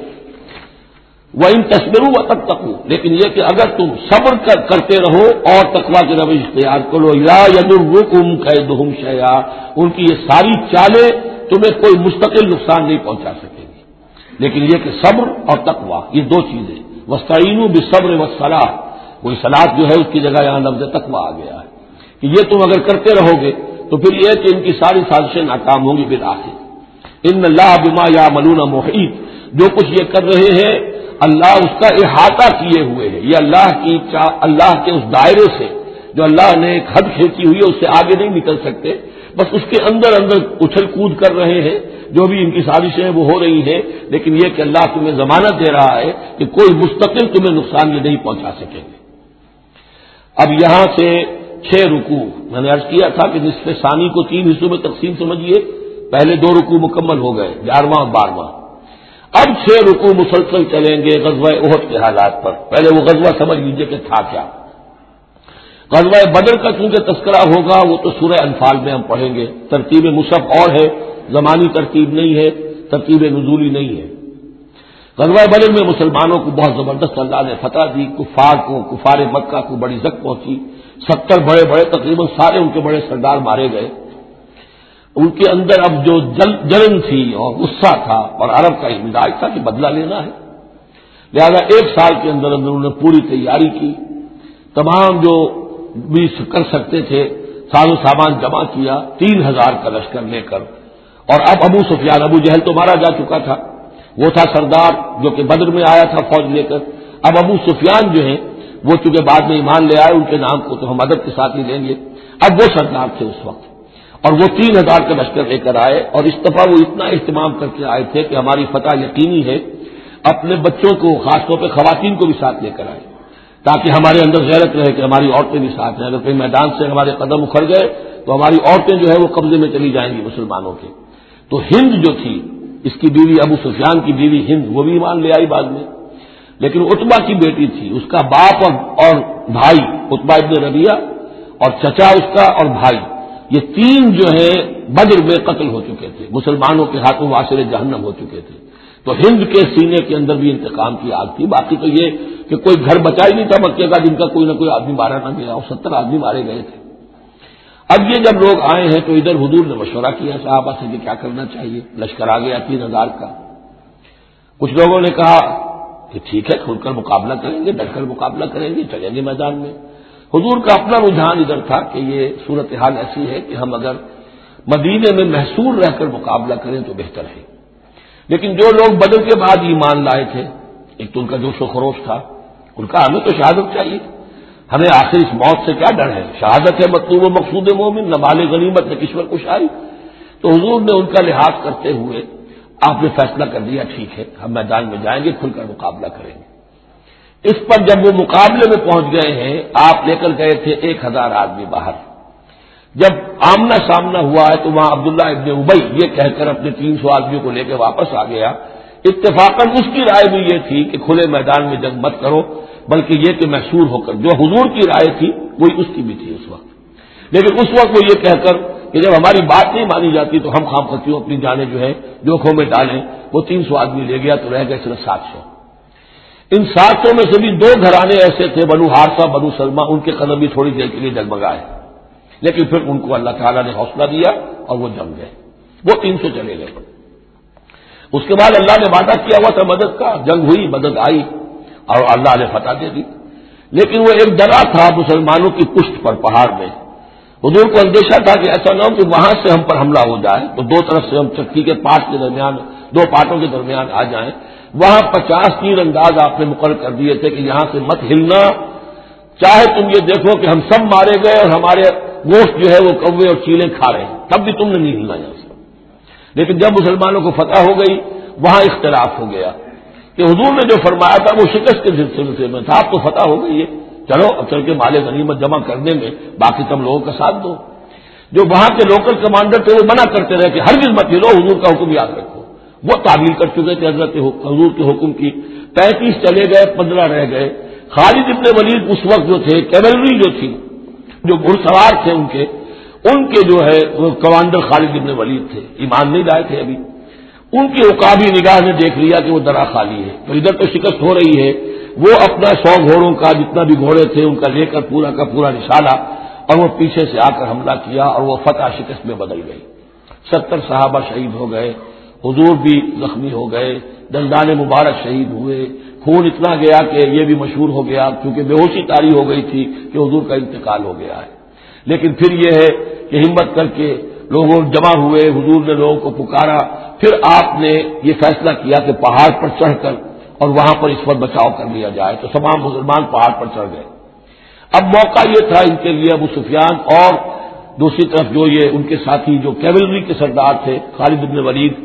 [SPEAKER 1] وَإِن تَصْبِرُوا وَتَتَّقُوا، لیکن یہ کہ اگر تم صبر کرتے رہو اور تقویٰ کی روش اختیار کرو، لَا يَضُرُّكُمْ كَيْدُهُمْ شَيْئًا، ان کی یہ ساری چالیں تمہیں کوئی مستقل نقصان نہیں پہنچا سکے گی، لیکن یہ کہ صبر اور تقویٰ یہ دو چیزیں، وَاسْتَعِینُوا بِالصَّبْرِ وَالصَّلَاةِ، وہی صلاۃ جو ہے اس کی جگہ یہاں لفظ تقویٰ آ گیا ہے کہ یہ تم اگر کرتے رہو گے تو پھر یہ کہ ان کی ساری سازشیں ناکام ہوں گی بالآخر۔ ان اللہ بما یعملون محیط، جو کچھ یہ کر رہے ہیں اللہ اس کا احاطہ کیے ہوئے ہے، یہ اللہ کے اس دائرے سے جو اللہ نے ایک حد کھینچی ہوئی ہے اس سے آگے نہیں نکل سکتے، بس اس کے اندر اندر اچھل کود کر رہے ہیں، جو بھی ان کی سازشیں ہیں وہ ہو رہی ہیں، لیکن یہ کہ اللہ تمہیں ضمانت دے رہا ہے کہ کوئی مستقل تمہیں نقصان یہ نہیں پہنچا سکیں گے۔ اب یہاں سے 6 رکوع، میں نے عرض کیا تھا کہ نصف ثانی کو 3 حصوں میں تقسیم سمجھیے، پہلے 2 رکوع مکمل ہو گئے، 11واں اور 12واں۔ اب 6 رکوع مسلسل چلیں گے غزوہ احد کے حالات پر۔ پہلے وہ غزوہ سمجھ لیجیے کہ تھا کیا۔ غزوہ بدر کا چونکہ تذکرہ ہوگا وہ تو سورہ انفال میں ہم پڑھیں گے، ترتیب مصحف اور ہے، زمانی ترتیب نہیں ہے، ترتیب نزولی نہیں ہے۔ غزوہ بدر میں مسلمانوں کو بہت زبردست اللہ نے فتح دی، کفار مکہ کو بڑی زک پہنچی، 70 بڑے بڑے تقریباً سارے ان کے بڑے سردار مارے گئے۔ ان کے اندر اب جو جلن تھی اور غصہ تھا، اور عرب کا یہ مزاج تھا کہ بدلہ لینا ہے، لہذا 1 سال کے اندر انہوں نے پوری تیاری کی، تمام جو بھی کر سکتے تھے ساز و سامان جمع کیا، 3000 کا لشکر لے کر۔ اور اب ابو سفیان، ابو جہل تو مارا جا چکا تھا، وہ تھا سردار جو کہ بدر میں آیا تھا فوج لے کر۔ اب ابو سفیان جو ہیں وہ چونکہ بعد میں ایمان لے آئے، ان کے نام کو تو ہم ادب کے ساتھ ہی لیں گے، اب وہ سردار تھے اس وقت، اور وہ 3000 کا لشکر لے کر آئے، اور اس دفعہ وہ اتنا اہتمام کر کے آئے تھے کہ ہماری فتح یقینی ہے، اپنے بچوں کو خاص طور پہ خواتین کو بھی ساتھ لے کر آئے تاکہ ہمارے اندر غیرت رہے کہ ہماری عورتیں بھی ساتھ ہیں، اگر کوئی میدان سے ہمارے قدم اکھڑ گئے تو ہماری عورتیں جو ہے وہ قبضے میں چلی جائیں گی مسلمانوں کے۔ تو ہند جو تھی، اس کی بیوی ابو سفیان کی بیوی ہند، وہ بھی ایمان لے آئی بعد میں، لیکن عتبہ کی بیٹی تھی، اس کا باپ اور بھائی عتبہ ابن ربیعہ، اور چچا اس کا اور بھائی، یہ 3 جو ہیں بدر میں قتل ہو چکے تھے، مسلمانوں کے ہاتھوں واسر جہنم ہو چکے تھے۔ تو ہند کے سینے کے اندر بھی انتقام کی آگ تھی۔ باقی تو یہ کہ کوئی گھر بچا ہی نہیں تھا مکے کا جن کا کوئی نہ کوئی آدمی مارا نہ گیا، اور 70 آدمی مارے گئے تھے۔ اب یہ جب لوگ آئے ہیں تو ادھر حضور نے مشورہ کیا صحابہ سے کہ کیا کرنا چاہیے، لشکر آ گیا 3000 کا۔ کچھ لوگوں نے کہا کہ ٹھیک ہے، کھل کر مقابلہ کریں گے، ڈٹ کر مقابلہ کریں گے، چلیں گے میدان میں۔ حضور کا اپنا رجحان ادھر تھا کہ یہ صورتحال ایسی ہے کہ ہم اگر مدینے میں محصور رہ کر مقابلہ کریں تو بہتر ہے۔ لیکن جو لوگ بدر کے بعد ایمان لائے تھے، ایک تو ان کا جوش و خروش تھا، ان کا ہمیں تو شہادت چاہیے، ہمیں آخر اس موت سے کیا ڈر ہے، شہادت ہے مطلوب و مقصود مومن، نہ مال غنیمت نہ کشور کشائی۔ تو حضور نے ان کا لحاظ کرتے ہوئے آپ نے فیصلہ کر دیا ٹھیک ہے ہم میدان میں جائیں گے، کھل کر مقابلہ کریں گے۔ اس پر جب وہ مقابلے میں پہنچ گئے ہیں، آپ لے کر گئے تھے 1000 آدمی باہر، جب آمنا سامنا ہوا ہے تو وہاں عبداللہ ابن ابی یہ کہہ کر اپنے 300 آدمیوں کو لے کے واپس آ گیا۔ اتفاقاً اس کی رائے بھی یہ تھی کہ کھلے میدان میں جنگ مت کرو، بلکہ یہ کہ محصور ہو کر، جو حضور کی رائے تھی وہی اس کی بھی تھی اس وقت۔ لیکن اس وقت وہ یہ کہہ کر کہ جب ہماری بات نہیں مانی جاتی تو ہم خام خرچیوں اپنی جانیں جو ہے جوکھوں میں ڈالیں، وہ 300 آدمی لے گیا تو رہ گئے صرف 700۔ ان 700 میں سے بھی 2 گھرانے ایسے تھے، بنو حارثہ بنو سلمہ، ان کے قدم بھی تھوڑی دیر کے لیے ڈگمگائے، لیکن پھر ان کو اللہ تعالیٰ نے حوصلہ دیا اور وہ جم گئے، وہ 300 چلے گئے۔ اس کے بعد اللہ نے وعدہ کیا ہوا تھا مدد کا، جنگ ہوئی، مدد آئی اور اللہ نے فتح دے دی، لیکن وہ ایک درا تھا مسلمانوں کی پشت پر پہاڑ میں۔ حضور کو اندیشہ تھا کہ ایسا نہ ہو کہ وہاں سے ہم پر حملہ ہو جائے تو 2 طرف سے ہم چکی کے پاٹ کے درمیان، 2 پاٹوں کے درمیان آ جائیں۔ وہاں 50 تیر انداز آپ نے مقرر کر دیے تھے کہ یہاں سے مت ہلنا، چاہے تم یہ دیکھو کہ ہم سب مارے گئے اور ہمارے گوشت جو ہے وہ کوے اور چیلیں کھا رہے ہیں، تب بھی تم نے نہیں ہلنا یہاں سے۔ لیکن جب مسلمانوں کو فتح ہو گئی وہاں اختلاف ہو گیا کہ حضور نے جو فرمایا تھا وہ شکست کے سلسلے میں تھا، اب تو فتح ہو گئی ہے، چلو اب چل کے مال غنیمت جمع کرنے میں باقی تم لوگوں کا ساتھ دو۔ جو وہاں کے لوکل کمانڈر تھے وہ منع کرتے رہے کہ ہرگز مت ہلو، حضور کا حکم یاد رکھو۔ وہ تعمیل کر چکے تھے حضرت حضور کے حکم کی۔ 35 چلے گئے، 15 رہ گئے۔ خالد ابن ولید اس وقت جو تھے، کیولری جو تھی، جو گھڑ سوار تھے ان کے جو ہے وہ کمانڈر خالد ابن ولید تھے، ایمان نہیں لائے تھے ابھی۔ ان کی عقابی نگاہ نے دیکھ لیا کہ وہ درا خالی ہے، تو ادھر تو شکست ہو رہی ہے، وہ اپنا 100 گھوڑوں کا جتنا بھی گھوڑے تھے ان کا لے کر پورا کا پورا نشالہ، اور وہ پیچھے سے آ کر حملہ کیا اور وہ فتح شکست میں بدل گئی۔ 70 صحابہ شہید ہو گئے، حضور بھی زخمی ہو گئے، دندان مبارک شہید ہوئے، خون اتنا گیا کہ یہ بھی مشہور ہو گیا کیونکہ بے ہوشی طاری ہو گئی تھی کہ حضور کا انتقال ہو گیا ہے۔ لیکن پھر یہ ہے کہ ہمت کر کے لوگوں جمع ہوئے، حضور نے لوگوں کو پکارا، پھر آپ نے یہ فیصلہ کیا کہ پہاڑ پر چڑھ کر اور وہاں پر اس وقت بچاؤ کر لیا جائے، تو تمام مسلمان پہاڑ پر چڑھ گئے۔ اب موقع یہ تھا ان کے لیے، ابو سفیان اور دوسری طرف جو یہ ان کے ساتھی جو کیولری کے سردار تھے خالد بن ولید،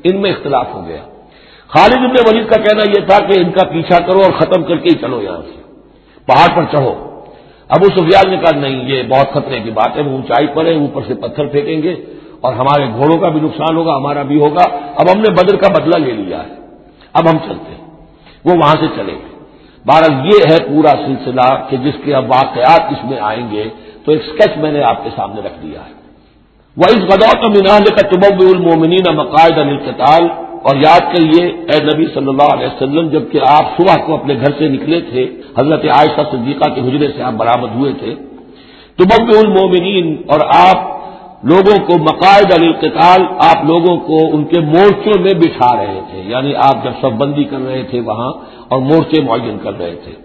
[SPEAKER 1] ان میں اختلاف ہو گیا۔ خالد بن ولید کا کہنا یہ تھا کہ ان کا پیچھا کرو اور ختم کر کے ہی چلو یہاں سے، پہاڑ پر چڑھو۔ ابو سفیان نے کہا نہیں، یہ بہت خطرے کی بات ہے، وہ اونچائی پر ہے، اوپر سے پتھر پھینکیں گے اور ہمارے گھوڑوں کا بھی نقصان ہوگا، ہمارا بھی ہوگا۔ اب ہم نے بدر کا بدلہ لے لیا ہے، اب ہم چلتے ہیں۔ وہ وہاں سے چلے گئے۔ بہرحال یہ ہے پورا سلسلہ کہ جس کے اب واقعات اس میں آئیں گے، تو ایک اسکیچ میں نے آپ کے سامنے رکھ دیا ہے۔ وَإِذْ غَدَوْتَ مِنْ أَهْلِكَ تُبَوِّئُ الْمُؤْمِنِينَ مَقَاعِدَ لِلْقِتَالِ، اور یاد کریے اے نبی صلی اللہ علیہ وسلم، جبکہ آپ صبح کو اپنے گھر سے نکلے تھے، حضرت عائشہ صدیقہ کے حجرے سے آپ برآمد ہوئے تھے، تُبَوِّئُ الْمُؤْمِنِينَ، اور آپ لوگوں کو مقاعد للقتال، آپ لوگوں کو ان کے مورچوں میں بٹھا رہے تھے، یعنی آپ جب صف بندی کر رہے تھے وہاں اور مورچے معین کر رہے تھے۔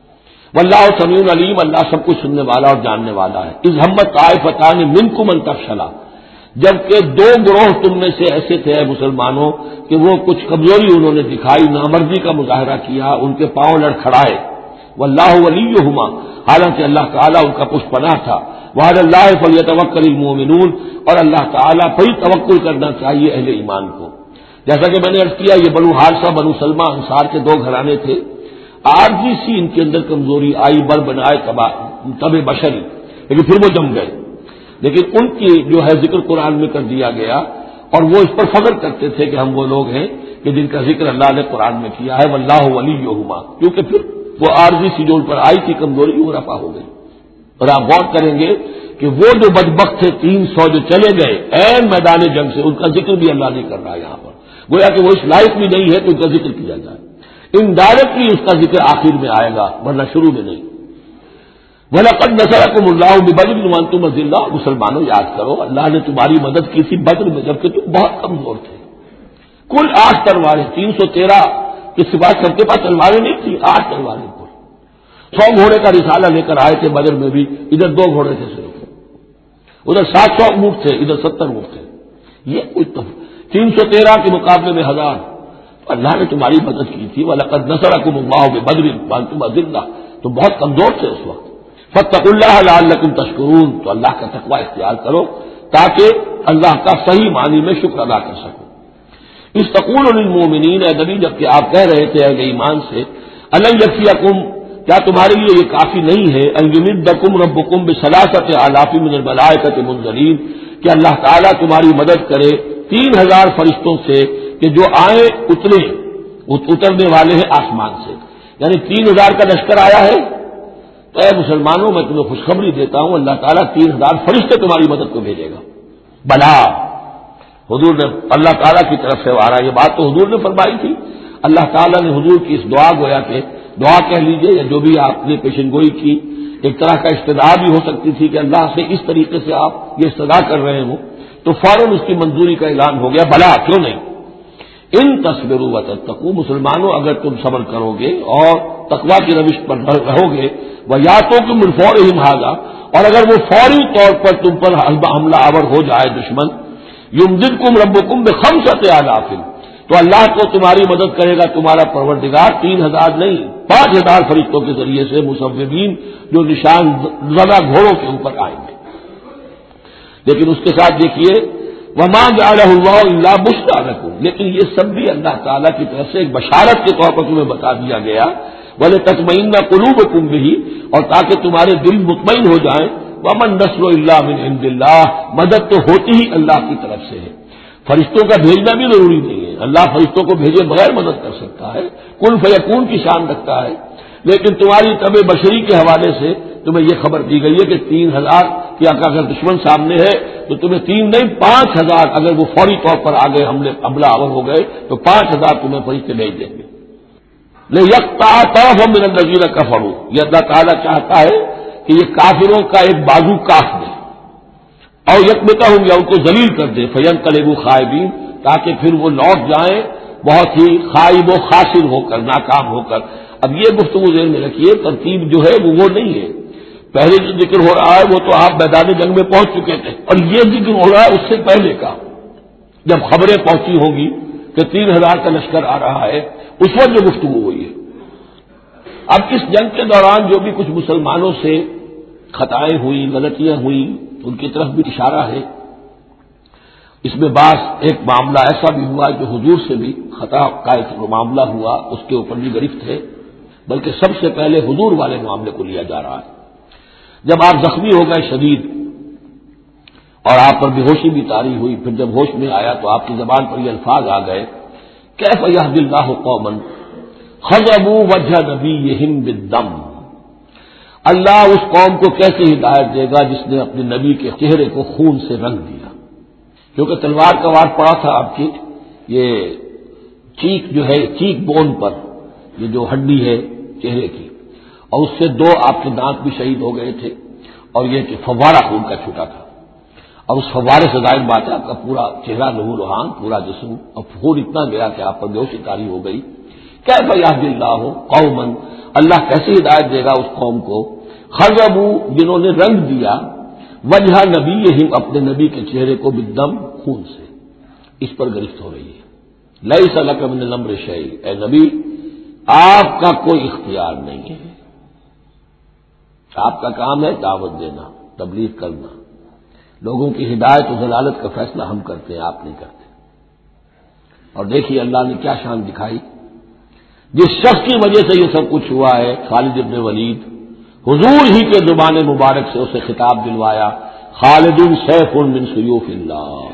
[SPEAKER 1] واللہ سمیع علیم، اللہ سب کچھ سننے والا اور جاننے والا ہے۔ اذ ہمت طائفتان منکم ان تفشلا، جبکہ دو گروہ تم میں سے ایسے تھے اے مسلمانوں کہ وہ کچھ کمزوری انہوں نے دکھائی، نامردی کا مظاہرہ کیا، ان کے پاؤں لڑکھڑائے۔ واللہ ولیہما، حالانکہ اللہ تعالیٰ ان کا پشت پناہ تھا۔ وعلی اللہ فلیتوکل المؤمنون، اور اللہ تعالیٰ پر ہی توکل کرنا چاہیے اہل ایمان کو۔ جیسا کہ میں نے عرض کیا، یہ بنو حارثہ بنو سلمہ انصار کے دو گھرانے تھے، عارضی سی ان کے اندر کمزوری آئی، بر بنائے تب بشری، لیکن پھر وہ جم گئے۔ لیکن ان کی جو ہے ذکر قرآن میں کر دیا گیا، اور وہ اس پر فخر کرتے تھے کہ ہم وہ لوگ ہیں کہ جن کا ذکر اللہ نے قرآن میں کیا ہے، واللہ ولیہما، کیونکہ پھر وہ عارضی سی جو ان پر آئی تھی کمزوری، وہ رفع ہو گئی۔ اور آپ غور کریں گے کہ وہ جو بدبخت تھے 300 جو چلے گئے عین میدان جنگ سے، ان کا ذکر بھی اللہ نہیں کر رہا یہاں پر، گویا کہ وہ اس لائق بھی نہیں ہے کہ ان کا ذکر کیا جائے۔ انڈائریکٹلی اس کا ذکر آخر میں آئے گا، ورنہ شروع میں نہیں۔ وَلَقَدْ نَصَرَكُمُ اللَّهُ بِبَدْرٍ وَأَنْتُمْ أَذِلَّةٌ، مسلمانوں یاد کرو اللہ نے تمہاری مدد کی تھی بدر میں جبکہ تم بہت کمزور تھے۔ کل 8 تلواریں، 313 کے سوا سب کے پاس تلواریں نہیں تھی، 8 تلواریں کل۔ 100 گھوڑے کا رسالہ لے کر آئے تھے بدر میں بھی، ادھر 2 گھوڑے تھے صرف، ادھر 700 اونٹ تھے، ادھر 70 اونٹ تھے۔ یہ کوئی 313 کے مقابلے میں 1000، اللہ نے تمہاری مدد کی تھی۔ وَلَقَدْ نَصَرَكُمُ اللَّهُ بِبَدْرٍ وَأَنْتُمْ أَذِلَّةٌ، تم بہت کمزور تھے اس وقت۔ فَاتَّقُوا اللَّهَ لَعَلَّكُمْ تَشْكُرُونَ، تو اللہ کا تقوی اختیار کرو تاکہ اللہ کا صحیح معنی میں شکر ادا کر سکو۔ اس تقول للمؤمنین، اے نبی جبکہ آپ کہہ رہے تھے اہل ایمان سے، أَلَمْ يَكْفِيكُمْ، کیا تمہارے لیے یہ کافی نہیں ہے، أَن يُمِدَّكُمْ رَبُّكُمْ بِثَلَاثَةِ آلَافٍ مِّنَ الْمَلَائِكَةِ مُنزَلِينَ، کہ اللہ تعالیٰ تمہاری مدد کرے 3000 فرشتوں سے کہ جو آئیں اترنے والے ہیں آسمان سے، یعنی 3000 کا لشکر آیا ہے۔ تو اے مسلمانوں میں تمہیں خوشخبری دیتا ہوں، اللہ تعالیٰ 3000 فرشتے تمہاری مدد کو بھیجے گا۔ بلا، حضور نے اللہ تعالیٰ کی طرف سے آ رہا ہے، یہ بات تو حضور نے فرمائی تھی، اللہ تعالیٰ نے حضور کی اس دعا گویا کہ دعا کہہ لیجئے یا جو بھی آپ نے پیشن گوئی کی، ایک طرح کا استدعا بھی ہو سکتی تھی کہ اللہ سے اس طریقے سے آپ یہ استدعا کر رہے ہوں، تو فوراً اس کی منظوری کا اعلان ہو گیا، بلا کیوں نہیں۔ ان تصبروا وتتقوا، مسلمانوں اگر تم صبر کرو گے اور تقوی کی روش پر رہو گے، وَيَأْتُوكُم مِّن فَوْرِهِمْ هَٰذَا، اور اگر وہ فوری طور پر تم پر حملہ آور ہو جائے دشمن، يُمْدِدْكُمْ رَبُّكُمْ بِخَمْسَةِ آلَافٍ، تو اللہ کو تمہاری مدد کرے گا تمہارا پروردگار 3000 نہیں 5000 فرشتوں کے ذریعے سے، مصوبین جو نشان زدہ گھوڑوں کے اوپر آئیں گے۔ لیکن اس کے ساتھ دیکھیے وَمَا جَعَلَهُ اللَّهُ إِلَّا بُشْرَىٰ لَكُمْ، لیکن یہ سب بھی اللہ تعالیٰ کی طرف سے ایک بشارت کے طور پر تمہیں بتا دیا گیا، وَلِتَطْمَئِنَّ قُلُوبُكُمْ بِهِ، اور تاکہ تمہارے دل مطمئن ہو جائیں، وَمَا النَّصْرُ إِلَّا مِنْ عِندِ اللَّهِ، مدد تو ہوتی ہی اللہ کی طرف سے ہے، فرشتوں کا بھیجنا بھی ضروری نہیں ہے، اللہ فرشتوں کو بھیجے بغیر مدد کر سکتا ہے، کن فیکون کی شان رکھتا ہے، لیکن تمہاری طبع بشری کے حوالے سے تمہیں یہ خبر دی گئی ہے کہ 3000 کی اگر دشمن سامنے ہے تو تمہیں 3 نہیں 5000، اگر وہ فوری طور پر آگے حملہ آور ہو گئے تو 5000 تمہیں فرشتے بھیج دیں گے۔ لِيَقْطَعَ طَرَفًا مِّنَ الَّذِينَ كَفَرُوا، یہ اللہ تعالیٰ چاہتا ہے کہ یہ کافروں کا ایک بازو کاٹ دے، اور یکمتہم، یا ان کو ذلیل کر دے، فَيَنقَلِبُوا خَائِبِينَ، تاکہ پھر وہ لوٹ جائیں بہت ہی خائب و خاسر ہو کر، ناکام ہو کر۔ اب یہ گفتگو ذہن میں رکھیے، ترتیب جو ہے وہ نہیں ہے، پہلے جو ذکر ہو رہا ہے وہ تو آپ میدان جنگ میں پہنچ چکے تھے، اور یہ ذکر ہو رہا ہے اس سے پہلے کا، جب خبریں پہنچی ہوں گی کہ 3000 کا لشکر آ رہا ہے، اس وقت جو گفتگو ہوئی ہے۔ اب اس جنگ کے دوران جو بھی کچھ مسلمانوں سے خطائیں ہوئی، غلطیاں ہوئی، ان کی طرف بھی اشارہ ہے۔ اس میں بعض ایک معاملہ ایسا بھی ہوا جو حضور سے بھی خطا کا ایک معاملہ ہوا، اس کے اوپر بھی گرفت ہے، بلکہ سب سے پہلے حضور والے معاملے کو لیا جا رہا ہے۔ جب آپ زخمی ہو گئے شدید اور آپ پر بے ہوشی بھی طاری ہوئی، پھر جب ہوش میں آیا تو آپ کی زبان پر یہ الفاظ آ گئے، کیف یہدی اللہ قوما خضبوا وجہ نبیہم بالدم، اللہ اس قوم کو کیسے ہدایت دے گا جس نے اپنے نبی کے چہرے کو خون سے رنگ دیا، کیونکہ تلوار کا وار پڑا تھا آپ کی، یہ چیک جو ہے، چیک بون پر، یہ جو ہڈی ہے چہرے کی، اور اس سے دو آپ کے دانت بھی شہید ہو گئے تھے، اور یہ کہ فوارہ خون کا چھوٹا تھا، اور اس فوارے سے ظاہر بات ہے آپ کا پورا چہرہ لہو لہان، پورا جسم، اور خون اتنا گیا کہ آپ پر بے ہوشی طاری ہو گئی۔ کیف یہدی اللہ قوما، اللہ کیسے ہدایت دے گا اس قوم کو، خضبوا جنہوں نے رنگ دیا، وجہ نبیہم اپنے نبی کے چہرے کو بالدم خون سے، اس پر گرفت ہو رہی ہے۔ لیس لک من الامر شیء، اے نبی آپ کا کوئی اختیار نہیں ہے، آپ کا کام ہے دعوت دینا، تبلیغ کرنا، لوگوں کی ہدایت و ضلالت کا فیصلہ ہم کرتے ہیں، آپ نہیں کرتے۔ اور دیکھیے اللہ نے کیا شان دکھائی، جس شخص کی وجہ سے یہ سب کچھ ہوا ہے، خالد ابن ولید، حضور ہی کے زبان مبارک سے اسے خطاب دلوایا، خالد سیف من سیوف اللہ،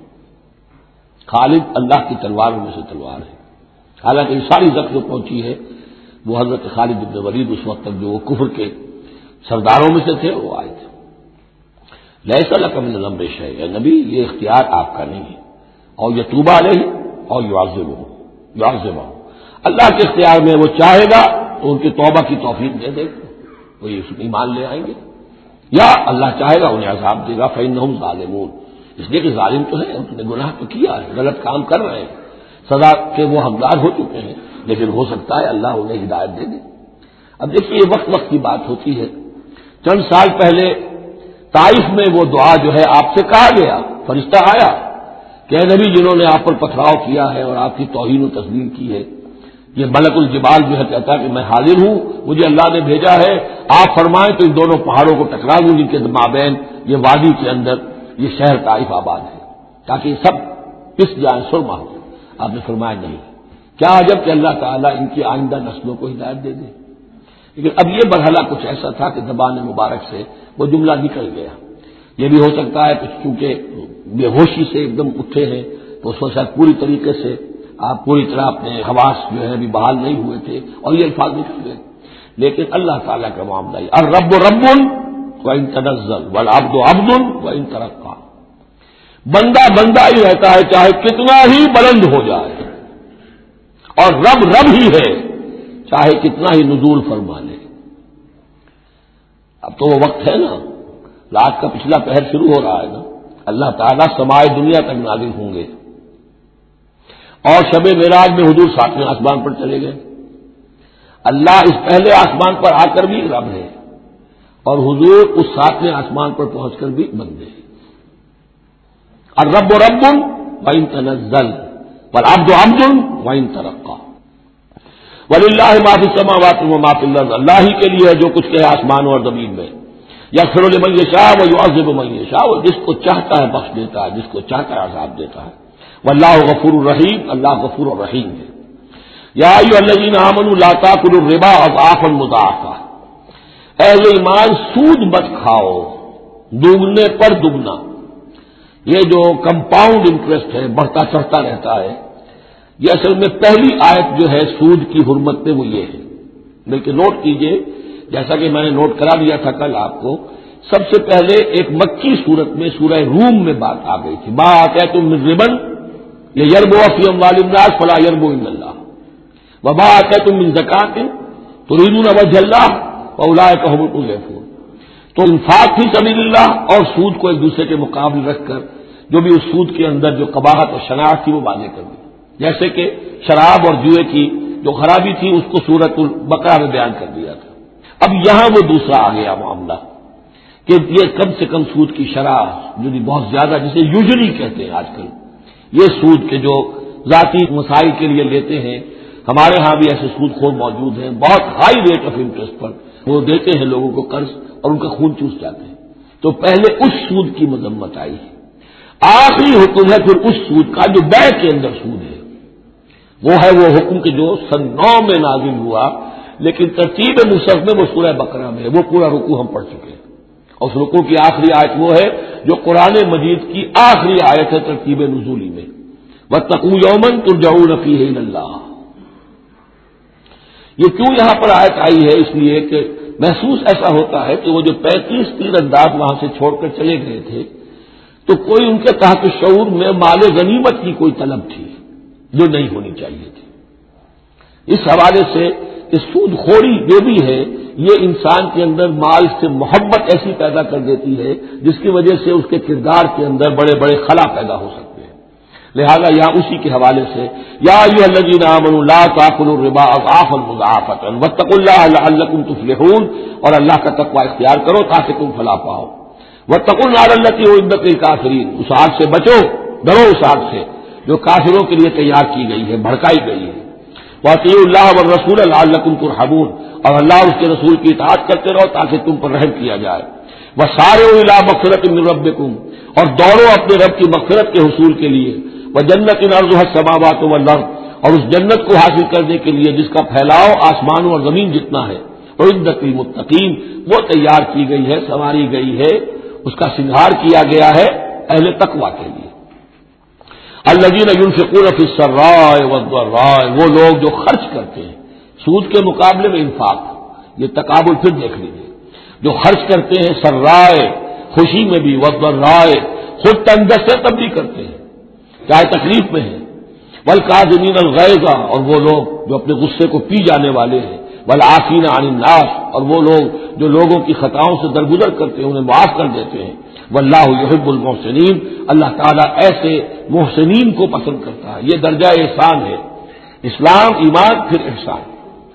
[SPEAKER 1] خالد اللہ کی تلواروں میں سے تلوار ہے۔ حالانکہ یہ ساری زخم جو پہنچی ہے وہ حضرت خالد ابن ولید اس وقت تک جو وہ کفر کے سرداروں میں سے تھے وہ آئے تھے۔ لیس لک من الامر شیء، اے نبی یہ اختیار آپ کا نہیں ہے، اور یتوب علیہ اور یعذبہ، اللہ کے اختیار میں، وہ چاہے گا تو ان کی توبہ کی توفیق دے دے گا، وہ ایمان لے آئیں گے، یا اللہ چاہے گا انہیں عذاب دے گا، فإنہم ظالمون، اس لیے کہ ظالم تو ہے، انہوں نے گناہ تو کیا ہے، غلط کام کر رہے ہیں، سزا کے وہ حقدار ہو چکے ہیں، لیکن ہو سکتا ہے اللہ انہیں ہدایت دے دے۔ اب دیکھیے یہ وقت وقت کی بات ہوتی ہے، چند سال پہلے طائف میں وہ دعا جو ہے آپ سے کہا گیا، فرشتہ آیا کہ اے نبی جنہوں نے آپ پر پتھراؤ کیا ہے اور آپ کی توہین و تذلیل کی ہے، یہ ملک الجبال جو ہے کہتا ہے کہ میں حاضر ہوں، مجھے اللہ نے بھیجا ہے، آپ فرمائیں تو ان دونوں پہاڑوں کو ٹکرا دوں جن کے مابین یہ وادی کے اندر یہ شہر طائف آباد ہے، تاکہ یہ سب پس جائیں، سرما ہو۔ آپ نے فرمایا نہیں، کیا عجب کہ اللہ تعالیٰ ان کی آئندہ نسلوں کو ہدایت دے دے۔ لیکن اب یہ مرحلہ کچھ ایسا تھا کہ زبان مبارک سے وہ جملہ نکل گیا۔ یہ بھی ہو سکتا ہے کچھ چونکہ بے ہوشی سے ایک دم اٹھے ہیں تو اس وقت شاید پوری طریقے سے آپ پوری طرح اپنے حواس جو ہے ابھی بحال نہیں ہوئے تھے اور یہ الفاظ نکل گئے، لیکن اللہ تعالیٰ کا معاملہ ہے، الرب رب وإن تنزل والعبد عبد وإن ترقى، بندہ بندہ ہی رہتا ہے چاہے کتنا ہی بلند ہو جائے، اور رب رب ہی ہے چاہے کتنا ہی نزول فرما لے۔ اب تو وہ وقت ہے نا، رات کا پچھلا پہر شروع ہو رہا ہے نا، اللہ تعالیٰ سمائے دنیا تک نازل ہوں گے، اور شب معراج میں حضور ساتویں آسمان پر چلے گئے۔ اللہ اس پہلے آسمان پر آ کر بھی رب ہے، اور حضور اس ساتویں آسمان پر پہنچ کر بھی بندے ہیں۔ الرب رب وإن تنزل والعبد عبد وإن ترقى وللہ ما فی السماوات وما فی الارض، اللہ ہی کے لیے ہے جو کچھ کہ ہے آسمانوں اور زمین میں، یغفر لمن یشاء ویعذب من یشاء، وہ جس کو چاہتا ہے بخش دیتا ہے، جس کو چاہتا ہے عذاب دیتا ہے، واللہ غفور الرحیم، اللہ غفور الرحیم ہے۔ یا ایھا الذین آمنوا لا تاکلوا الربا اضعافا مضاعفہ، اے ایمان سود مت کھاؤ دوگنے پر دگنا، یہ جو کمپاؤنڈ انٹرسٹ ہے بڑھتا چڑھتا رہتا ہے، یہ اصل میں پہلی آیت جو ہے سود کی حرمت میں وہ یہ ہے۔ بلکہ نوٹ کیجئے، جیسا کہ میں نے نوٹ کرا دیا تھا کل آپ کو، سب سے پہلے ایک مکی صورت میں سورہ روم میں بات آ گئی تھی، ما آتیتم من ربا لیربو فی اموال الناس فلا یربو الا اللہ وما آتیتم من زکاۃ تریدون وجہ اللہ فاولئک هم المضعفون۔ تو انفاق فی سبیل اللہ اور سود کو ایک دوسرے کے مقابلے رکھ کر جو بھی اس سود کے اندر جو قباحت اور شناعت تھی وہ واضح کر دی، جیسے کہ شراب اور جوئے کی جو خرابی تھی اس کو سورۃ البقرہ میں بیان کر دیا تھا۔ اب یہاں وہ دوسرا آ گیا معاملہ کہ یہ کم سے کم سود کی شرح جو بہت زیادہ، جسے یوزلی کہتے ہیں آج کل، یہ سود کے جو ذاتی مسائل کے لیے لیتے ہیں، ہمارے ہاں بھی ایسے سود خور موجود ہیں، بہت ہائی ریٹ آف انٹرسٹ پر وہ دیتے ہیں لوگوں کو قرض اور ان کا خون چوس جاتے ہیں۔ تو پہلے اس سود کی مذمت آئی ہے، آخری حکم ہے پھر اس سود کا جو بیع کے اندر سود ہے، وہ ہے وہ حکم کہ جو سن 9 میں نازل ہوا، لیکن ترتیب مصحف میں وہ سورہ بقرہ میں ہے، وہ پورا رکوع ہم پڑھ چکے ہیں، اور اس رکوع کی آخری آیت وہ ہے جو قرآن مجید کی آخری آیت ہے ترتیب نزولی میں، واتقوا یوما ترجعون فیہ الی اللہ۔ یہ کیوں یہاں پر آیت آئی ہے؟ اس لیے کہ محسوس ایسا ہوتا ہے کہ وہ جو 35 تیر انداز وہاں سے چھوڑ کر چلے گئے تھے تو کوئی ان کے تحت شعور میں مال غنیمت کی کوئی طلب تھی جو نہیں ہونی چاہیے تھی۔ اس حوالے سے اس سود خوری جو بھی ہے یہ انسان کے اندر مال سے محبت ایسی پیدا کر دیتی ہے جس کی وجہ سے اس کے کردار کے اندر بڑے بڑے خلا پیدا ہو سکتے ہیں۔ لہذا یہاں اسی کے حوالے سے یا ایھا الذین آمنوا لا تاکلوا الربا اضعافا مضاعفۃ واتقوا اللہ لعلکم تفلحون، اور اللہ کا تقوی اختیار کرو تاکہ تم فلاح پاؤ۔ واتقوا النار التی اعدت للکافرین، اس آگ سے بچو، ڈرو اس آگ سے جو کافروں کے لیے تیار کی گئی ہے، بھڑکائی گئی ہے۔ واطیعوا اللہ والرسول لعلکم ترحمون، اور اللہ اور اس کے رسول کی اطاعت کرتے رہو تاکہ تم پر رحم کیا جائے۔ وسارعوا الی مغفرۃ من ربکم، اور دوڑو اپنے رب کی مغفرت کے حصول کے لیے، وجنت عرضها السماوات والارض، اور اس جنت کو حاصل کرنے کے لیے جس کا پھیلاؤ آسمانوں اور زمین جتنا ہے، اعدت للمتقین، وہ تیار کی گئی ہے، سنواری گئی ہے، اس کا سنگار کیا گیا ہے اہل تقوی کے لیے۔ الذین ينفقون فی السراء والضراء، وہ لوگ جو خرچ کرتے ہیں سود کے مقابلے میں انفاق، یہ تقابل پھر دیکھ لیجیے، جو خرچ کرتے ہیں سرائے خوشی میں بھی، والضراء خود تنگ دست تب بھی کرتے ہیں چاہے تکلیف میں ہے، والکاظمین الغیظ، اور وہ لوگ جو اپنے غصے کو پی جانے والے ہیں، والعافین عن الناس، اور وہ لوگ جو لوگوں کی خطاؤں سے درگزر کرتے ہیں انہیں معاف کر دیتے ہیں۔ واللہ یحب المحسنین، اللہ تعالیٰ ایسے محسنین کو پسند کرتا ہے، یہ درجہ احسان ہے، اسلام ایمان پھر احسان۔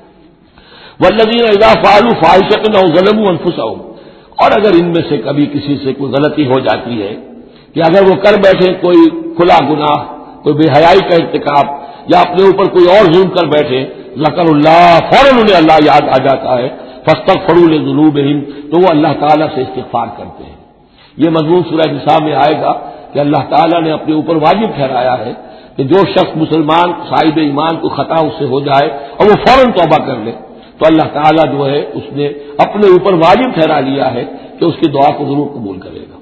[SPEAKER 1] والذین اذا فعلوا فاحشۃ او ظلموا انفسهم، اور اگر ان میں سے کبھی کسی سے کوئی غلطی ہو جاتی ہے کہ اگر وہ کر بیٹھے کوئی کھلا گناہ، کوئی بے حیائی کا ارتکاب، یا اپنے اوپر کوئی اور ظلم کر بیٹھے، ذکر اللہ، فوراً انہیں اللہ یاد آ جاتا ہے، فاستغفروا لذنوبہم، تو وہ اللہ تعالیٰ سے استغفار کرتے ہیں۔ یہ مضمون سورہ نساء میں آئے گا کہ اللہ تعالیٰ نے اپنے اوپر واجب ٹھہرایا ہے کہ جو شخص مسلمان صاحب ایمان کو خطا اس سے ہو جائے اور وہ فوراً توبہ کر لے تو اللہ تعالیٰ جو ہے اس نے اپنے اوپر واجب ٹھہرا لیا ہے کہ اس کی دعا کو ضرور قبول کرے گا۔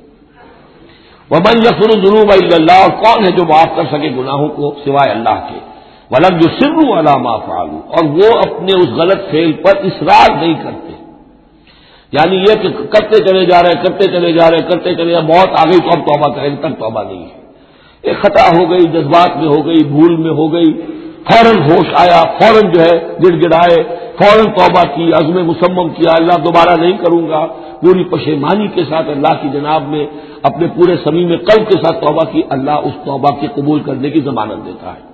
[SPEAKER 1] ومن یغفر الذنوب الا اللہ، اور کون ہے جو معاف کر سکے گناہوں کو سوائے اللہ کے، ولم یصروا علی ما فعلوا، اور وہ اپنے اس غلط فعل پر اصرار نہیں کرتے، یعنی یہ کہ کرتے چلے جا رہے کرتے چلے جا رہے کرتے چلے جا رہے، موت آ گئی تو اب توبہ کریں گے، تب توبہ نہیں ہے، ایک خطا ہو گئی، جذبات میں ہو گئی، بھول میں ہو گئی، فوراً ہوش آیا، فوراً جو ہے گڑ گڑائے، فوراً توبہ کی، عزم مصمم کیا اللہ دوبارہ نہیں کروں گا، پوری پشیمانی کے ساتھ اللہ کی جناب میں اپنے پورے صمیم قلب کے ساتھ توبہ کی، اللہ اس توبہ کی قبول کرنے کی ضمانت دیتا ہے۔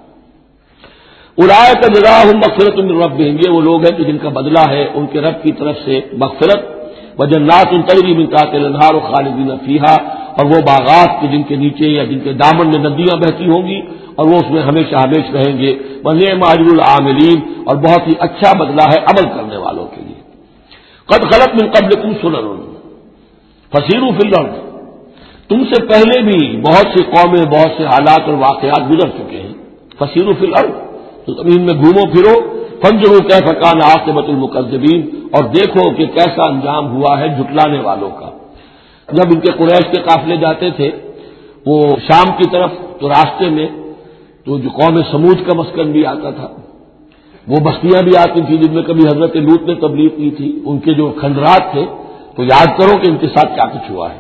[SPEAKER 1] اولئک جزاؤہم مغفرۃ من ربہم، یہ وہ لوگ ہیں کہ جن کا بدلہ ہے ان کے رب کی طرف سے مغفرت، وجنات تجری من تحتہا الانہار خالدین فیہا، اور وہ باغات کے جن کے نیچے یا جن کے دامن میں ندیاں بہتی ہوں گی اور وہ اس میں ہمیشہ ہمیش رہیں گے، ونعم اجر العاملین، اور بہت ہی اچھا بدلہ ہے عمل کرنے والوں کے لیے۔ قد خلت من قبلکم سنن فسیروا فی الارض، تم سے پہلے بھی بہت سی قومیں بہت سے حالات اور واقعات گزر چکے ہیں، فسیروا فی الارض، تو زمین میں گھومو پھرو، فانظروا کیف کان عاقبۃ المکذبین، اور دیکھو کہ کیسا انجام ہوا ہے جھٹلانے والوں کا۔ جب ان کے قریش کے قافلے جاتے تھے وہ شام کی طرف تو راستے میں تو جو قوم سمود کا مسکن بھی آتا تھا، وہ بستیاں بھی آتی تھیں جن میں کبھی حضرت لوط نے تبلیغ کی تھی، ان کے جو کھنڈرات تھے تو یاد کرو کہ ان کے ساتھ کیا کچھ ہوا ہے۔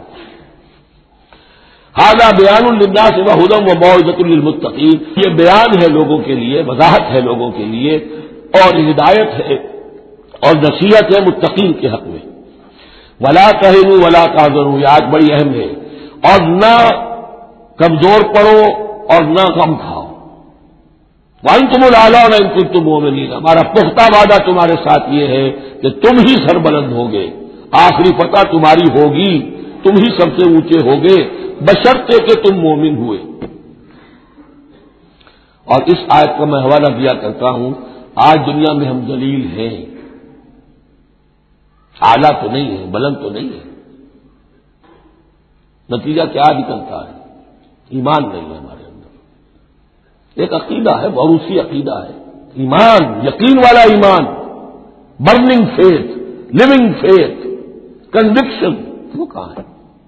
[SPEAKER 1] ھذا بیان للناس وھدی وموعظۃ للمتقین، یہ بیان ہے لوگوں کے لیے، وضاحت ہے لوگوں کے لیے، اور ہدایت ہے اور نصیحت ہے متقین کے حق میں۔ ولا تہنوا ولا تحزنوا، یہ آیت بڑی اہم ہے، اور نہ کمزور پڑو اور نہ غم کھاؤ۔ وانتم الاعلون ان کنتم مؤمنین، ہمارا پختہ وعدہ تمہارے ساتھ یہ ہے کہ تم ہی سربلند ہوگے، آخری فتح تمہاری ہوگی، تم ہی سب سے اونچے ہوگے، بشرطے کہ تم مومن ہوئے۔ اور اس آیت کا میں حوالہ دیا کرتا ہوں، آج دنیا میں ہم ذلیل ہیں، اعلیٰ تو نہیں ہے، بلند تو نہیں ہے، نتیجہ کیا نکلتا ہے؟ ایمان نہیں ہے ہمارے اندر. ایک عقیدہ ہے، موروثی عقیدہ ہے، ایمان، یقین والا ایمان، burning faith, living faith, conviction, وہ کہاں ہے؟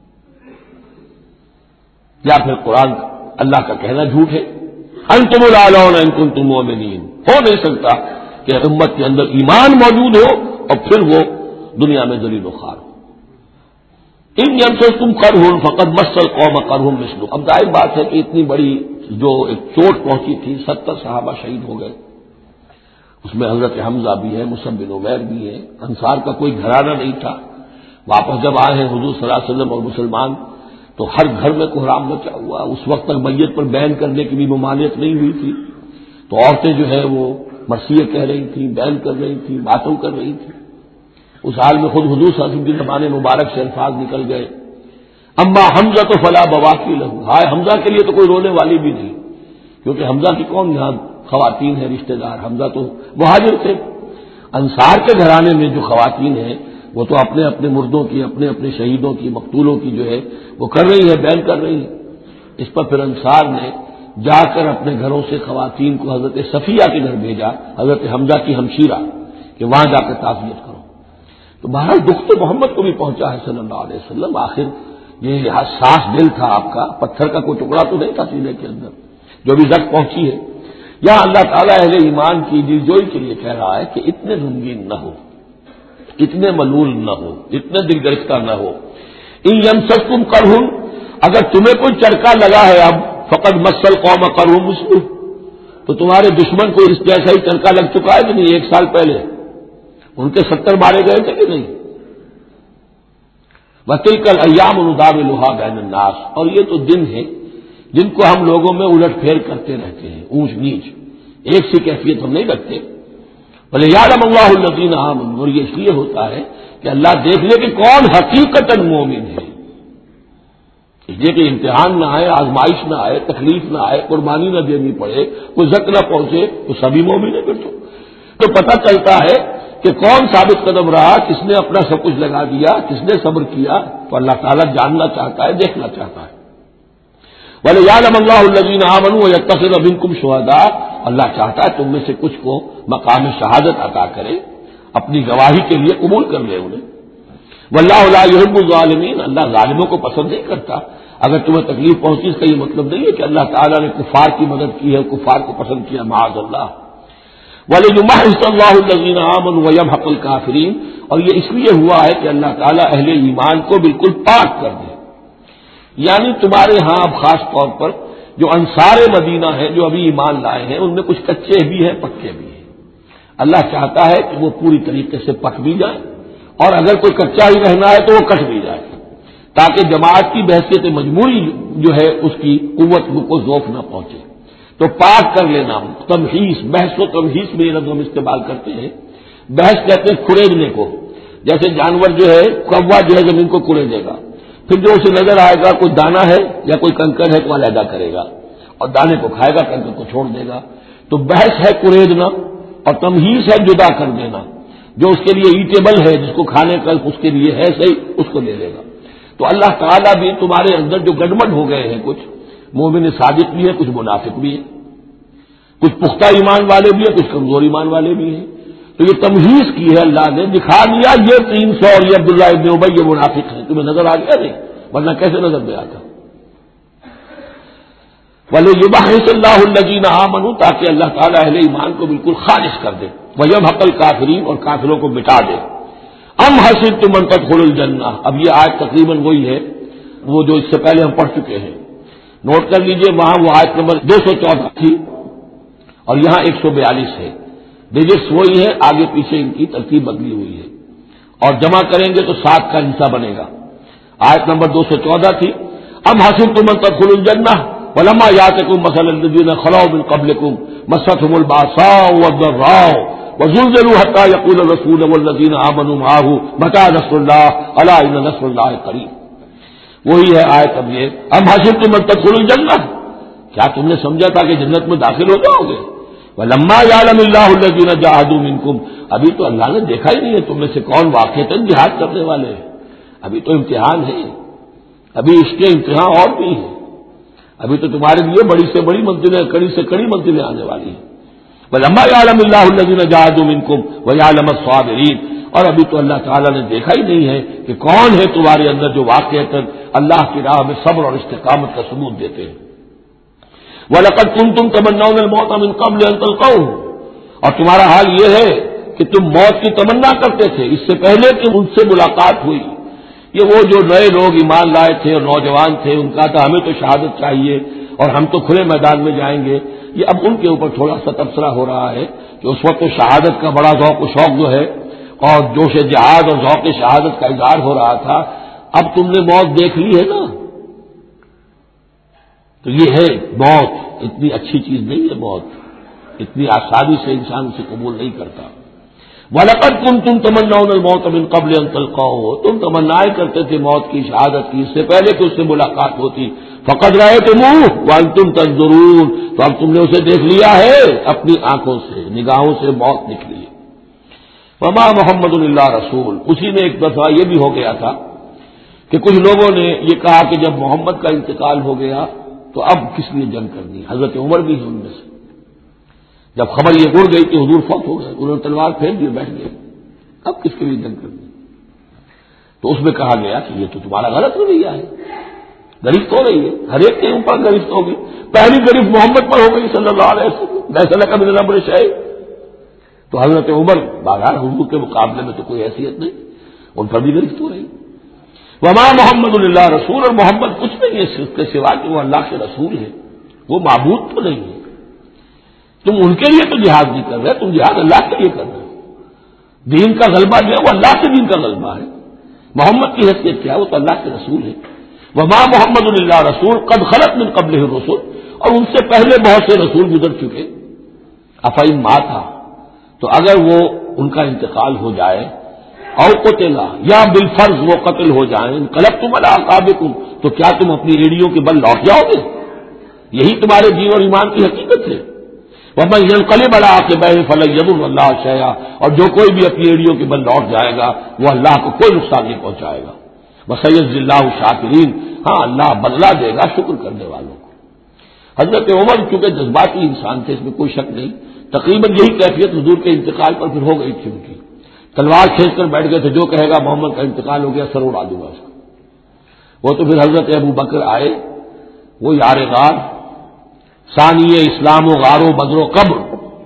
[SPEAKER 1] یا پھر قرآن اللہ کا کہنا جھوٹ ہے، انتم الاعلون ان کنتم مؤمنین. ہو نہیں سکتا کہ امت کے اندر ایمان موجود ہو اور پھر وہ دنیا میں ذلیل و خوار ہو. ان یمسسکم قرح فقد مس القوم قرح مثلہ. اب ظاہر بات ہے کہ اتنی بڑی جو ایک چوٹ پہنچی تھی، 70 صحابہ شہید ہو گئے، اس میں حضرت حمزہ بھی ہے، مصعب بن عمیر بھی ہے. انصار کا کوئی گھرانہ نہیں تھا. واپس جب آئے ہیں حضور صلی اللہ علیہ وسلم اور مسلمان تو ہر گھر میں کوحرام مچا ہوا. اس وقت تک میت پر بیان کرنے کی بھی ممانعت نہیں ہوئی تھی، تو عورتیں جو ہے وہ مرثیہ کہہ رہی تھیں، بیان کر رہی تھیں، باتوں کر رہی تھیں. اس حال میں خود حضور صلی اللہ علیہ وسلم کی زبان مبارک سے الفاظ نکل گئے، اما حمزہ تو فلا بواکی لہو. ہائے حمزہ کے لیے تو کوئی رونے والی بھی نہیں، کیونکہ حمزہ کی کون یہاں خواتین ہیں رشتہ دار؟ حمزہ تو مہاجر تھے. انصار کے گھرانے میں جو خواتین ہیں وہ تو اپنے اپنے مردوں کی، اپنے اپنے شہیدوں کی، مقتولوں کی جو ہے وہ کر رہی ہے، بیان کر رہی ہے. اس پر پھر انصار نے جا کر اپنے گھروں سے خواتین کو حضرت صفیہ کے گھر بھیجا، حضرت حمزہ کی ہمشیرہ، کہ وہاں جا کر تعزیت کرو. تو بہرحال دکھ تو محمد کو بھی پہنچا ہے صلی اللہ علیہ وسلم. آخر یہ حساس دل تھا آپ کا، پتھر کا کوئی ٹکڑا تو نہیں تھا سینے کے اندر جو بھی زخم پہنچی ہے. یا اللہ تعالیٰ اہل ایمان کی دلجوئی کے لیے کہہ رہا ہے کہ اتنے غمگین نہ ہو، اتنے ملول نہ ہو، اتنے دل گرفتہ نہ ہو. ان یمسسکم قرح، اگر تمہیں کوئی چرکا لگا ہے اب، فقد مس القوم قرح مثلہ، تو تمہارے دشمن کو اس جیسا ہی چرکا لگ چکا ہے کہ نہیں؟ 1 سال پہلے ان کے 70 مارے گئے تھے کہ نہیں؟ وَتِلْكَ الْأَيَّامُ نُدَاوِلُهَا بَيْنَ النَّاسِ. اور یہ تو دن ہیں جن کو ہم لوگوں میں الٹ پھیر کرتے رہتے ہیں، اونچ نیچ، ایک سی کیفیت ہم نہیں رکھتے. وَلِيَعْلَمَ اللَّهُ الَّذِينَ آمَنُوا. اور یہ اس لیے ہوتا ہے کہ اللہ دیکھ لے کہ کون حقیقتاً مومن ہے. اس لیے کہ امتحان نہ آئے، آزمائش نہ آئے، تکلیف نہ آئے، قربانی نہ دینی پڑے، کوئی زک نہ پہنچے تو سبھی مومن ہیں. پھر تو پتہ چلتا ہے کہ کون ثابت قدم رہا، کس نے اپنا سب کچھ لگا دیا، کس نے صبر کیا. تو اللہ تعالیٰ جاننا چاہتا ہے، دیکھنا چاہتا ہے. وَلِيَعْلَمَ اللَّهُ الَّذِينَ آمَنُوا وَيَتَّخِذَ مِنكُمْ شُهَدَاءَ. اللہ چاہتا ہے تم میں سے کچھ کو مقام شہادت عطا کرے، اپنی گواہی کے لیے قبول کر لے انہیں. وَاللَّهُ لَا يُحِبُّ الظَّالِمِينَ. اللہ ظالموں کو پسند نہیں کرتا. اگر تمہیں تکلیف پہنچی اس کا یہ مطلب نہیں ہے کہ اللہ تعالیٰ نے کفار کی مدد کی ہے، کفار کو پسند کیا، معاذ اللہ. وَلِيُمَحِّصَ اللَّهُ الَّذِينَ آمَنُوا وَيَمْحَقَ الْكَافِرِينَ. اور یہ اس لیے ہوا ہے کہ اللہ تعالیٰ اہل ایمان کو بالکل پاک کر دے. یعنی تمہارے ہاں اب خاص طور پر جو انصار مدینہ ہیں، جو ابھی ایمان لائے ہیں، ان میں کچھ کچے بھی ہیں، پکے بھی ہیں. اللہ چاہتا ہے کہ وہ پوری طریقے سے پک بھی جائیں، اور اگر کوئی کچا ہی رہنا ہے تو وہ کٹ بھی جائے، تاکہ جماعت کی بحثیت مجموعی جو ہے اس کی قوت کو ذوف نہ پہنچے. تو پاک کر لینا. تمحیص، بحث و تمحیص میں یہ لفظ ہم استعمال کرتے ہیں. بحث کہتے ہیں کھریدنے کو. جیسے جانور جو ہے، کوا جو ہے زمین کو کھریدے گا، پھر جو اسے نظر آئے گا کوئی دانہ ہے یا کوئی کنکر ہے تو علیحدہ کرے گا، اور دانے کو کھائے گا، کنکر کو چھوڑ دے گا. تو بحث ہے کھریدنا، اور تمحیص ہے جدا کر دینا. جو اس کے لیے ایٹیبل ہے، جس کو کھانے کا اس کے لیے ہے صحیح، اس کو لے لے گا. تو اللہ تعالیٰ بھی تمہارے اندر جو گڑبڑ ہو گئے ہیں، کچھ مومن صادق بھی ہے، کچھ منافق بھی ہے، کچھ پختہ ایمان والے بھی ہیں، کچھ کمزور ایمان والے بھی ہیں. تو یہ تمحیص کی ہے اللہ نے، دکھا دیا یہ 300 اور یہ عبداللہ ابن ابی یہ منافق ہیں. تمہیں نظر آ گیا نہیں؟ ورنہ کیسے نظر میں آتا؟ وَلِيُمَحِّصَ اللَّهُ الَّذِينَ آمَنُوا. تاکہ اللہ تعالیٰ اہل ایمان کو بالکل خالص کر دے. وَيَمْحَقَ الْكَافِرِينَ. اور کافروں کو مٹا دے. ام حسبتم ان تدخلوا الجنہ. اب یہ آیت تقریباً وہی ہے وہ جو اس سے پہلے ہم پڑھ چکے ہیں. نوٹ کر لیجئے، وہاں وہ آیت نمبر 214 تھی اور یہاں 142 ہے. ڈیجٹس وہی ہے، آگے پیچھے ان کی ترتیب بدلی ہوئی ہے، اور جمع کریں گے تو 7 کا حصہ بنے گا. آیت نمبر 214 تھی، ام حسبتم ان تدخلوا الجنہ ولما یاتکم مثل الذین خلوا من قبلکم مستهم الباساء والضراء وزلزلوا حتى يقول الرسول والذین آمنوا معه متى نصر الله الا ان نصر الله قریب. وہی ہے آیت. اب یہ ام حسبتم ان تدخلوا الجنہ، کیا تم نے سمجھا تھا کہ جنت میں داخل ہو جاؤ گے؟ وَلَمَّا يَعْلَمِ اللَّهُ الَّذِينَ جَاهَدُوا مِنكُمْ. ابھی تو اللہ نے دیکھا ہی نہیں ہے تم میں سے کون واقعتاً جہاد کرنے والے ہیں. ابھی تو امتحان ہے، ابھی اس کے امتحان اور بھی ہیں. ابھی تو تمہارے لیے بڑی سے بڑی منزلیں، کڑی سے کڑی منزلیں آنے والی ہیں. وَلَمَّا يَعْلَمِ اللَّهُ الَّذِينَ جَاهَدُوا مِنكُمْ وَيَعْلَمَ الصَّابِرِينَ. اور ابھی تو اللہ تعالیٰ نے دیکھا ہی نہیں ہے کہ کون ہے تمہارے اندر جو واقعتاً اللہ کی راہ میں صبر اور استقامت کا ثبوت دیتے ہیں. وَلَقَدْ كُنتُمْ تَمَنَّوْنَ الْمَوْتَ مِنْ قَبْلِ أَنْ تَلْقَوْهُ. اور تمہارا حال یہ ہے کہ تم موت کی تمنا کرتے تھے اس سے پہلے کہ ان سے ملاقات ہوئی. یہ وہ جو نئے لوگ ایمان لائے تھے اور نوجوان تھے، ان کا تھا ہمیں تو شہادت چاہیے اور ہم تو کھلے میدان میں جائیں گے. یہ اب ان کے اوپر تھوڑا سا تبصرہ ہو رہا ہے کہ اس وقت تو شہادت کا بڑا ذوق و شوق جو ہے اور جوش جہاد اور ذوق شہادت کا اظہار ہو رہا تھا، اب تم نے موت دیکھ لی ہے نا. تو یہ ہے موت، اتنی اچھی چیز نہیں ہے موت، اتنی آسانی سے انسان اسے قبول نہیں کرتا. وَلَقَدْ كُنتُمْ تَمَنَّوْنَ الْمَوْتَ مِنْ قَبْلِ أَنْ تَلْقَوْهُ. تم تمنائیں کرتے تھے موت کی، شہادت کی، اس سے پہلے کہ اس سے ملاقات ہوتی. فَقَدْ رَأَيْتُمُوهُ وَأَنْتُمْ تَنظُرُونَ. تو اب تم نے اسے دیکھ لیا ہے اپنی آنکھوں سے، نگاہوں سے موت نکلی ہے. وَمَا مُحَمَّدٌ إِلَّا رَسُولٌ. اسی میں ایک دفعہ یہ بھی ہو گیا تھا کہ کچھ لوگوں نے یہ کہا کہ جب محمد کا انتقال ہو گیا تو اب کس لیے جنگ کرنی. حضرت عمر بھی ہے ان میں سے. جب خبر یہ اڑ گئی کہ حضور فوت ہو گئے، انہوں نے تلوار پھینک دی، بیٹھ گئے. اب کس کے لیے جنگ کرنی؟ تو اس میں کہا گیا کہ یہ تو تمہارا غلط رویہ ہے، گرفت ہو رہی ہے، ہر ایک کے اوپر گرفت ہوگی. پہلی گرفت محمد پر ہو گئی صلی اللہ علیہ وسلم، ایسا لگا من الامر شیء. تو حضرت عمر بہرحال حضور کے مقابلے میں تو کوئی حیثیت نہیں، ان پر بھی گرفت ہو رہی. وما محمد الا رسول. اور محمد کچھ نہیں ہے اس کے سوا کہ وہ اللہ کے رسول ہے، وہ معبود تو نہیں ہے. تم ان کے لیے تو جہاد نہیں کر رہے، تم جہاد اللہ کے لیے کر رہے ہو. دین کا غلبہ جو ہے وہ اللہ کے دین کا غلبہ ہے. محمد کی حیثیت کیا ہے؟ وہ تو اللہ کے رسول ہے. وما محمد الا رسول قد خلت من قبلہ الرسل. اور ان سے پہلے بہت سے رسول گزر چکے. افئن مات، تو اگر وہ ان کا انتقال ہو جائے، او قتلا، یا بالفرض وہ قتل ہو جائیں، انقلبتم علی اعقابکم، تو کیا تم اپنی ایڑیوں کے بل لوٹ جاؤ گے؟ یہی تمہارے دین اور ایمان کی حقیقت ہے. وَمَن يَنقَلِبْ عَلَىٰ عَقِبَيْهِ فَلَن يَضُرَّ اللَّهَ شَيْئًا. اور جو کوئی بھی اپنی ایڑیوں کے بل لوٹ جائے گا وہ اللہ کو کوئی نقصان نہیں پہنچائے گا. وَسَيَجْزِي اللَّهُ الشَّاكِرِينَ. ہاں اللہ بدلہ دے گا شکر کرنے والوں کو. حضرت عمر چونکہ جذباتی انسان تھے، اس میں کوئی شک نہیں، تقریباً یہی کیفیت حضور کے انتقال پر پھر ہو گئی تھی ان کی. تلوار کھینچ کر بیٹھ گئے تھے، جو کہے گا محمد کا انتقال ہو گیا سر اڑا دوں گا اس کو. وہ تو پھر حضرت ابو بکر آئے، وہ یار غار، ثانی اسلام و غار و بدر و قبر،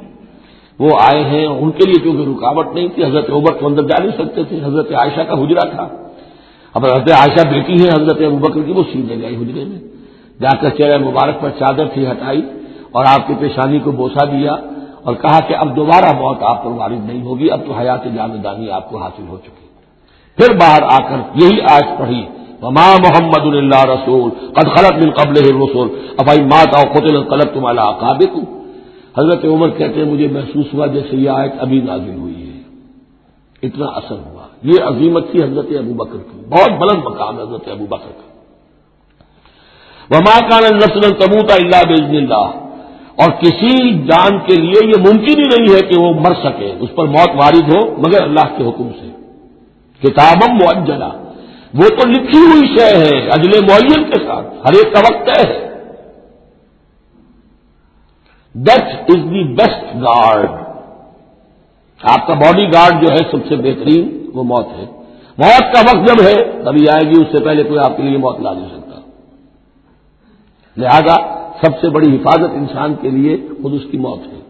[SPEAKER 1] وہ آئے ہیں. ان کے لیے کیونکہ رکاوٹ نہیں تھی، حضرت عمر تو اندر جا نہیں سکتے تھے، حضرت عائشہ کا حجرہ تھا. اب حضرت عائشہ بیٹی ہیں حضرت ابو بکر کی، وہ سیدھے گئی حجرے میں، جا کر چہرہ مبارک پر چادر تھی ہٹائی اور آپ کی پیشانی کو بوسہ دیا اور کہا کہ اب دوبارہ موت آپ پر وارد نہیں ہوگی، اب تو حیات جاویدانی آپ کو حاصل ہو چکی. پھر باہر آ کر یہی آیت پڑھی، وما محمد الا رسول قد خلت من قبلہ الرسل افئن مات او قتل انقلبتم علی اعقابکم. حضرت عمر کہتے ہیں مجھے محسوس ہوا جیسے یہ آیت ابھی نازل ہوئی ہے، اتنا اثر ہوا. یہ عظیمت تھی حضرت ابو بکر کی، بہت بلند مقام ہے حضرت ابو بکر کا. وما كان النفس ان تموت الا باذن اللہ. اور کسی جان کے لیے یہ ممکن ہی نہیں ہے کہ وہ مر سکے، اس پر موت وارد ہو مگر اللہ کے حکم سے. کتابا مؤجلا، وہ تو لکھی ہوئی شے ہے اجل معین کے ساتھ، ہر ایک کا وقت طے ہے. Death is the best guard. آپ کا باڈی گارڈ جو ہے سب سے بہترین وہ موت ہے. موت کا وقت جب ہے تبھی آئے گی، اس سے پہلے کوئی آپ کے لیے موت لا نہیں سکتا. لہذا سب سے بڑی حفاظت انسان کے لیے خود اس کی موت ہے.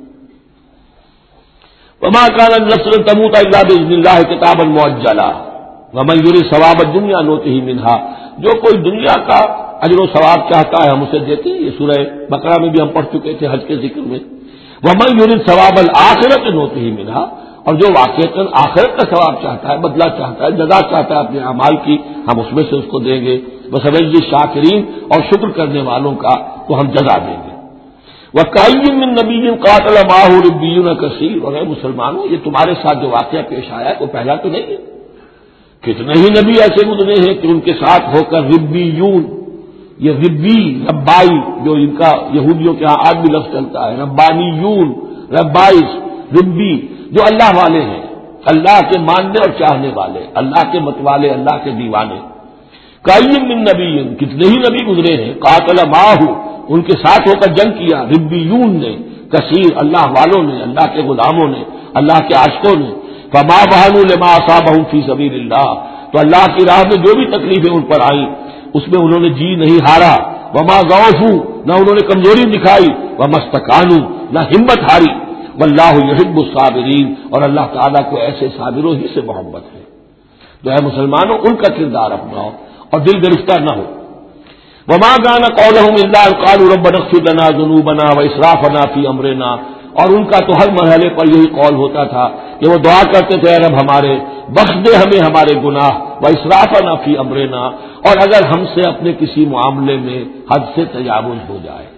[SPEAKER 1] وما كان النفس ان تموت الا باذن الله كتابا مؤجلا ومن يريد ثواب الدنيا نؤته منها. جو کوئی دنیا کا اجر و ثواب چاہتا ہے ہم اسے دیتے ہیں. یہ سورہ بقرہ میں بھی ہم پڑھ چکے تھے حج کے ذکر میں. ومن يريد ثواب الاخرة نؤته منها. اور جو واقعتاً آخرت کا ثواب چاہتا ہے، بدلہ چاہتا ہے، جزا چاہتا ہے اپنے اعمال کی، ہم اس میں سے اس کو دیں گے. وسنجزی الشاکرین. اور شکر کرنے والوں کا کو ہم جزا دیں گے. وَكَأَيٍّ مِّن نَّبِيٍّ قَاتَلَ مَعَهُ رِبِّيُّونَ كَثِيرٌ. اور اے مسلمانوں، یہ تمہارے ساتھ جو واقعہ پیش آیا ہے وہ پہلا تو نہیں ہے. کتنے ہی نبی ایسے گزرے ہیں کہ ان کے ساتھ ہو کر ربیون، یہ ربی ربائی جو ان کا یہودیوں کے ہاں آج بھی لفظ چلتا ہے، ربانیون، ربائش، ربی، جو اللہ والے ہیں، اللہ کے ماننے اور چاہنے والے، اللہ کے متوالے، اللہ کے دیوانے. کئی من نبی، کتنے ہی نبی گزرے ہیں، قاتل معه، ان کے ساتھ ہو کر جنگ کیا ربیون نے، کثیر اللہ والوں نے، اللہ کے غلاموں نے، اللہ کے عاشقوں نے، فما بہنوا لما اصابهم فی سبیل اللہ، تو اللہ کی راہ میں جو بھی تکلیفیں ان پر آئیں اس میں انہوں نے جی نہیں ہارا، وما ضعفوا، نہ انہوں نے کمزوری دکھائی، وما استکانوا، نہ ہمت ہاری، واللہ یحب الصابرین، اور اللہ تعالیٰ کو ایسے صابروں ہی سے محبت ہے۔ تو اے مسلمانوں ان کا کردار اپناؤ اور دل گرفتہ نہ ہو۔ وما كان قولهم الا ان قالوا ربنا اغفر لنا ذنوبنا واسرافنا في امرنا، اور ان کا تو ہر مرحلے پر یہی قول ہوتا تھا کہ وہ دعا کرتے تھے اے رب ہمارے بخش دے ہمیں ہمارے گناہ، واسرافنا في امرنا، اور اگر ہم سے اپنے کسی معاملے میں حد سے تجاوز ہو جائے،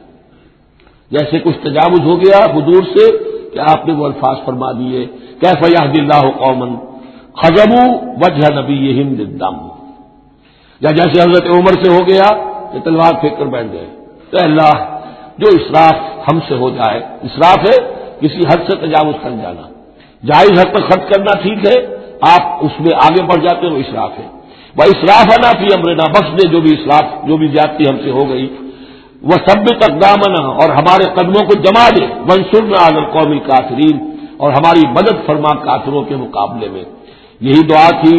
[SPEAKER 1] جیسے کچھ تجاوز ہو گیا حضور سے کہ آپ نے وہ الفاظ فرما دیے کیف یہدی اللہ قوما خذبوا وجہ نبیہم بالدم، یا جیسے حضرت عمر سے ہو گیا کہ تلوار پھینک کر بیٹھ گئے، تو اللہ جو اسراف ہم سے ہو جائے، اسراف ہے کسی حد سے تجاوز کر جانا، جائز حد تک خرچ کرنا ٹھیک ہے، آپ اس میں آگے بڑھ جاتے ہیں وہ اسراف ہے، وہ اسرافنا فی امرنا، بخش دے جو بھی اسراف جو بھی زیادتی ہم سے ہو گئی، وہ ثبت اقدامنا، اور ہمارے قدموں کو جما دے، وانصرنا علی القوم الکافرین، اور ہماری مدد فرما کافروں کے مقابلے میں۔ یہی دعا تھی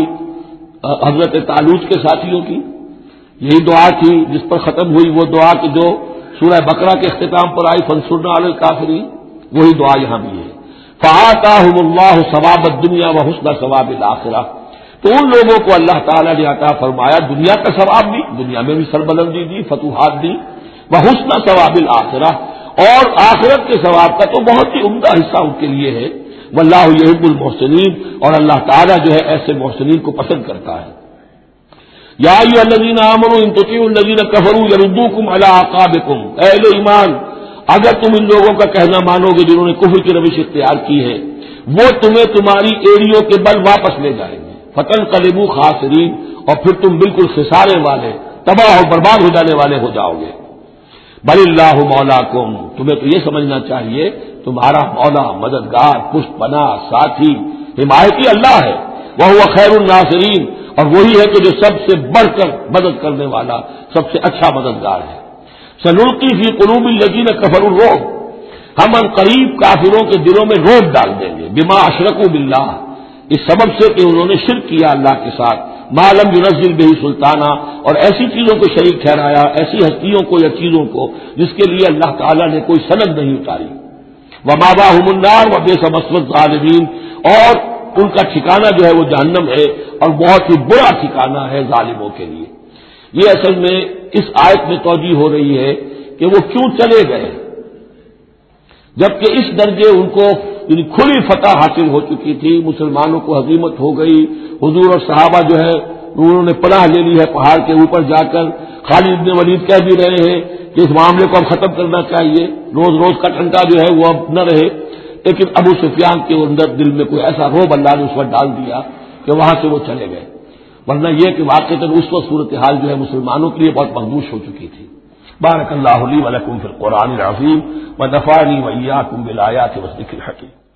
[SPEAKER 1] حضرت طالوت کے ساتھیوں کی، یہی دعا تھی جس پر ختم ہوئی وہ دعا کہ جو سورہ بقرہ کے اختتام پر آئی فانصرنا علی الکافرین، وہی دعا یہاں بھی ہے۔ فآتاہم اللہ ثواب الدنیا وحسن ثواب الآخرہ، تو ان لوگوں کو اللہ تعالیٰ نے عطا فرمایا دنیا کا ثواب بھی، دنیا میں بھی سربلندی دی، فتوحات دی، وحسن ثواب الآخرہ، اور آخرت کے ثواب کا تو بہت ہی عمدہ حصہ ان کے لیے ہے، واللہ یحب المحسنین، اور اللہ تعالیٰ جو ہے ایسے محسنین کو پسند کرتا ہے۔ یا ایھا الذین آمنوا ان تطیعوا الذین کفروا یردوکم علی اعقابکم، اے اہل ایمان اگر تم ان لوگوں کا کہنا مانو گے جنہوں نے کفر کی روش اختیار کی ہے، وہ تمہیں تمہاری ایڑیوں کے بل واپس لے جائیں گے، فتنقلبوا خاسرین، اور پھر تم بالکل خسارے والے، تباہ اور برباد ہو جانے والے ہو جاؤ گے۔ بل اللہ مولاکم، تمہیں تو یہ سمجھنا چاہیے تمہارا مولا، مددگار، پشت پناہ، ساتھی، حمایتی اللہ ہے، وہو خیر الناصرین، اور وہی ہے کہ جو سب سے بڑھ کر مدد کرنے والا، سب سے اچھا مددگار ہے۔ سنلقی فی قلوب الذین کفروا الرعب، ہم ان قریب کافروں کے دلوں میں رعب ڈال دیں گے، بما اشرکوا باللہ، اس سبب سے کہ انہوں نے شرک کیا اللہ کے ساتھ، ما لم ینزل بہ سلطانہ، اور ایسی چیزوں کو شریک ٹھہرایا، ایسی ہستیوں کو یا چیزوں کو جس کے لیے اللہ تعالیٰ نے کوئی سند نہیں اتاری، ومأواہم النار وبئس مثوی الظالمین، اور ان کا ٹھکانہ جو ہے وہ جہنم ہے، اور بہت ہی برا ٹھکانہ ہے ظالموں کے لیے۔ یہ اصل میں اس آیت میں توجہ ہو رہی ہے کہ وہ کیوں چلے گئے، جبکہ اس درجے ان کو یعنی کھلی فتح حاصل ہو چکی تھی، مسلمانوں کو ہزیمت ہو گئی، حضور اور صحابہ جو ہے انہوں نے پناہ لے لی ہے پہاڑ کے اوپر جا کر، خالد بن ولید کہہ بھی رہے ہیں کہ اس معاملے کو اب ختم کرنا چاہیے، روز روز کا ٹھنڈا جو ہے وہ اب نہ رہے، لیکن ابو سفیان کے اندر دل میں کوئی ایسا رعب اللہ نے اس وقت ڈال دیا کہ وہاں سے وہ چلے گئے، ورنہ یہ کہ واقعتاً اس وقت صورتحال جو ہے مسلمانوں کے لیے بہت مخدوش ہو چکی تھی۔ بارک اللہ لی ولکم فی القرآن العظیم ونفعنی وإیاکم بالآیات والذکر الحکیم۔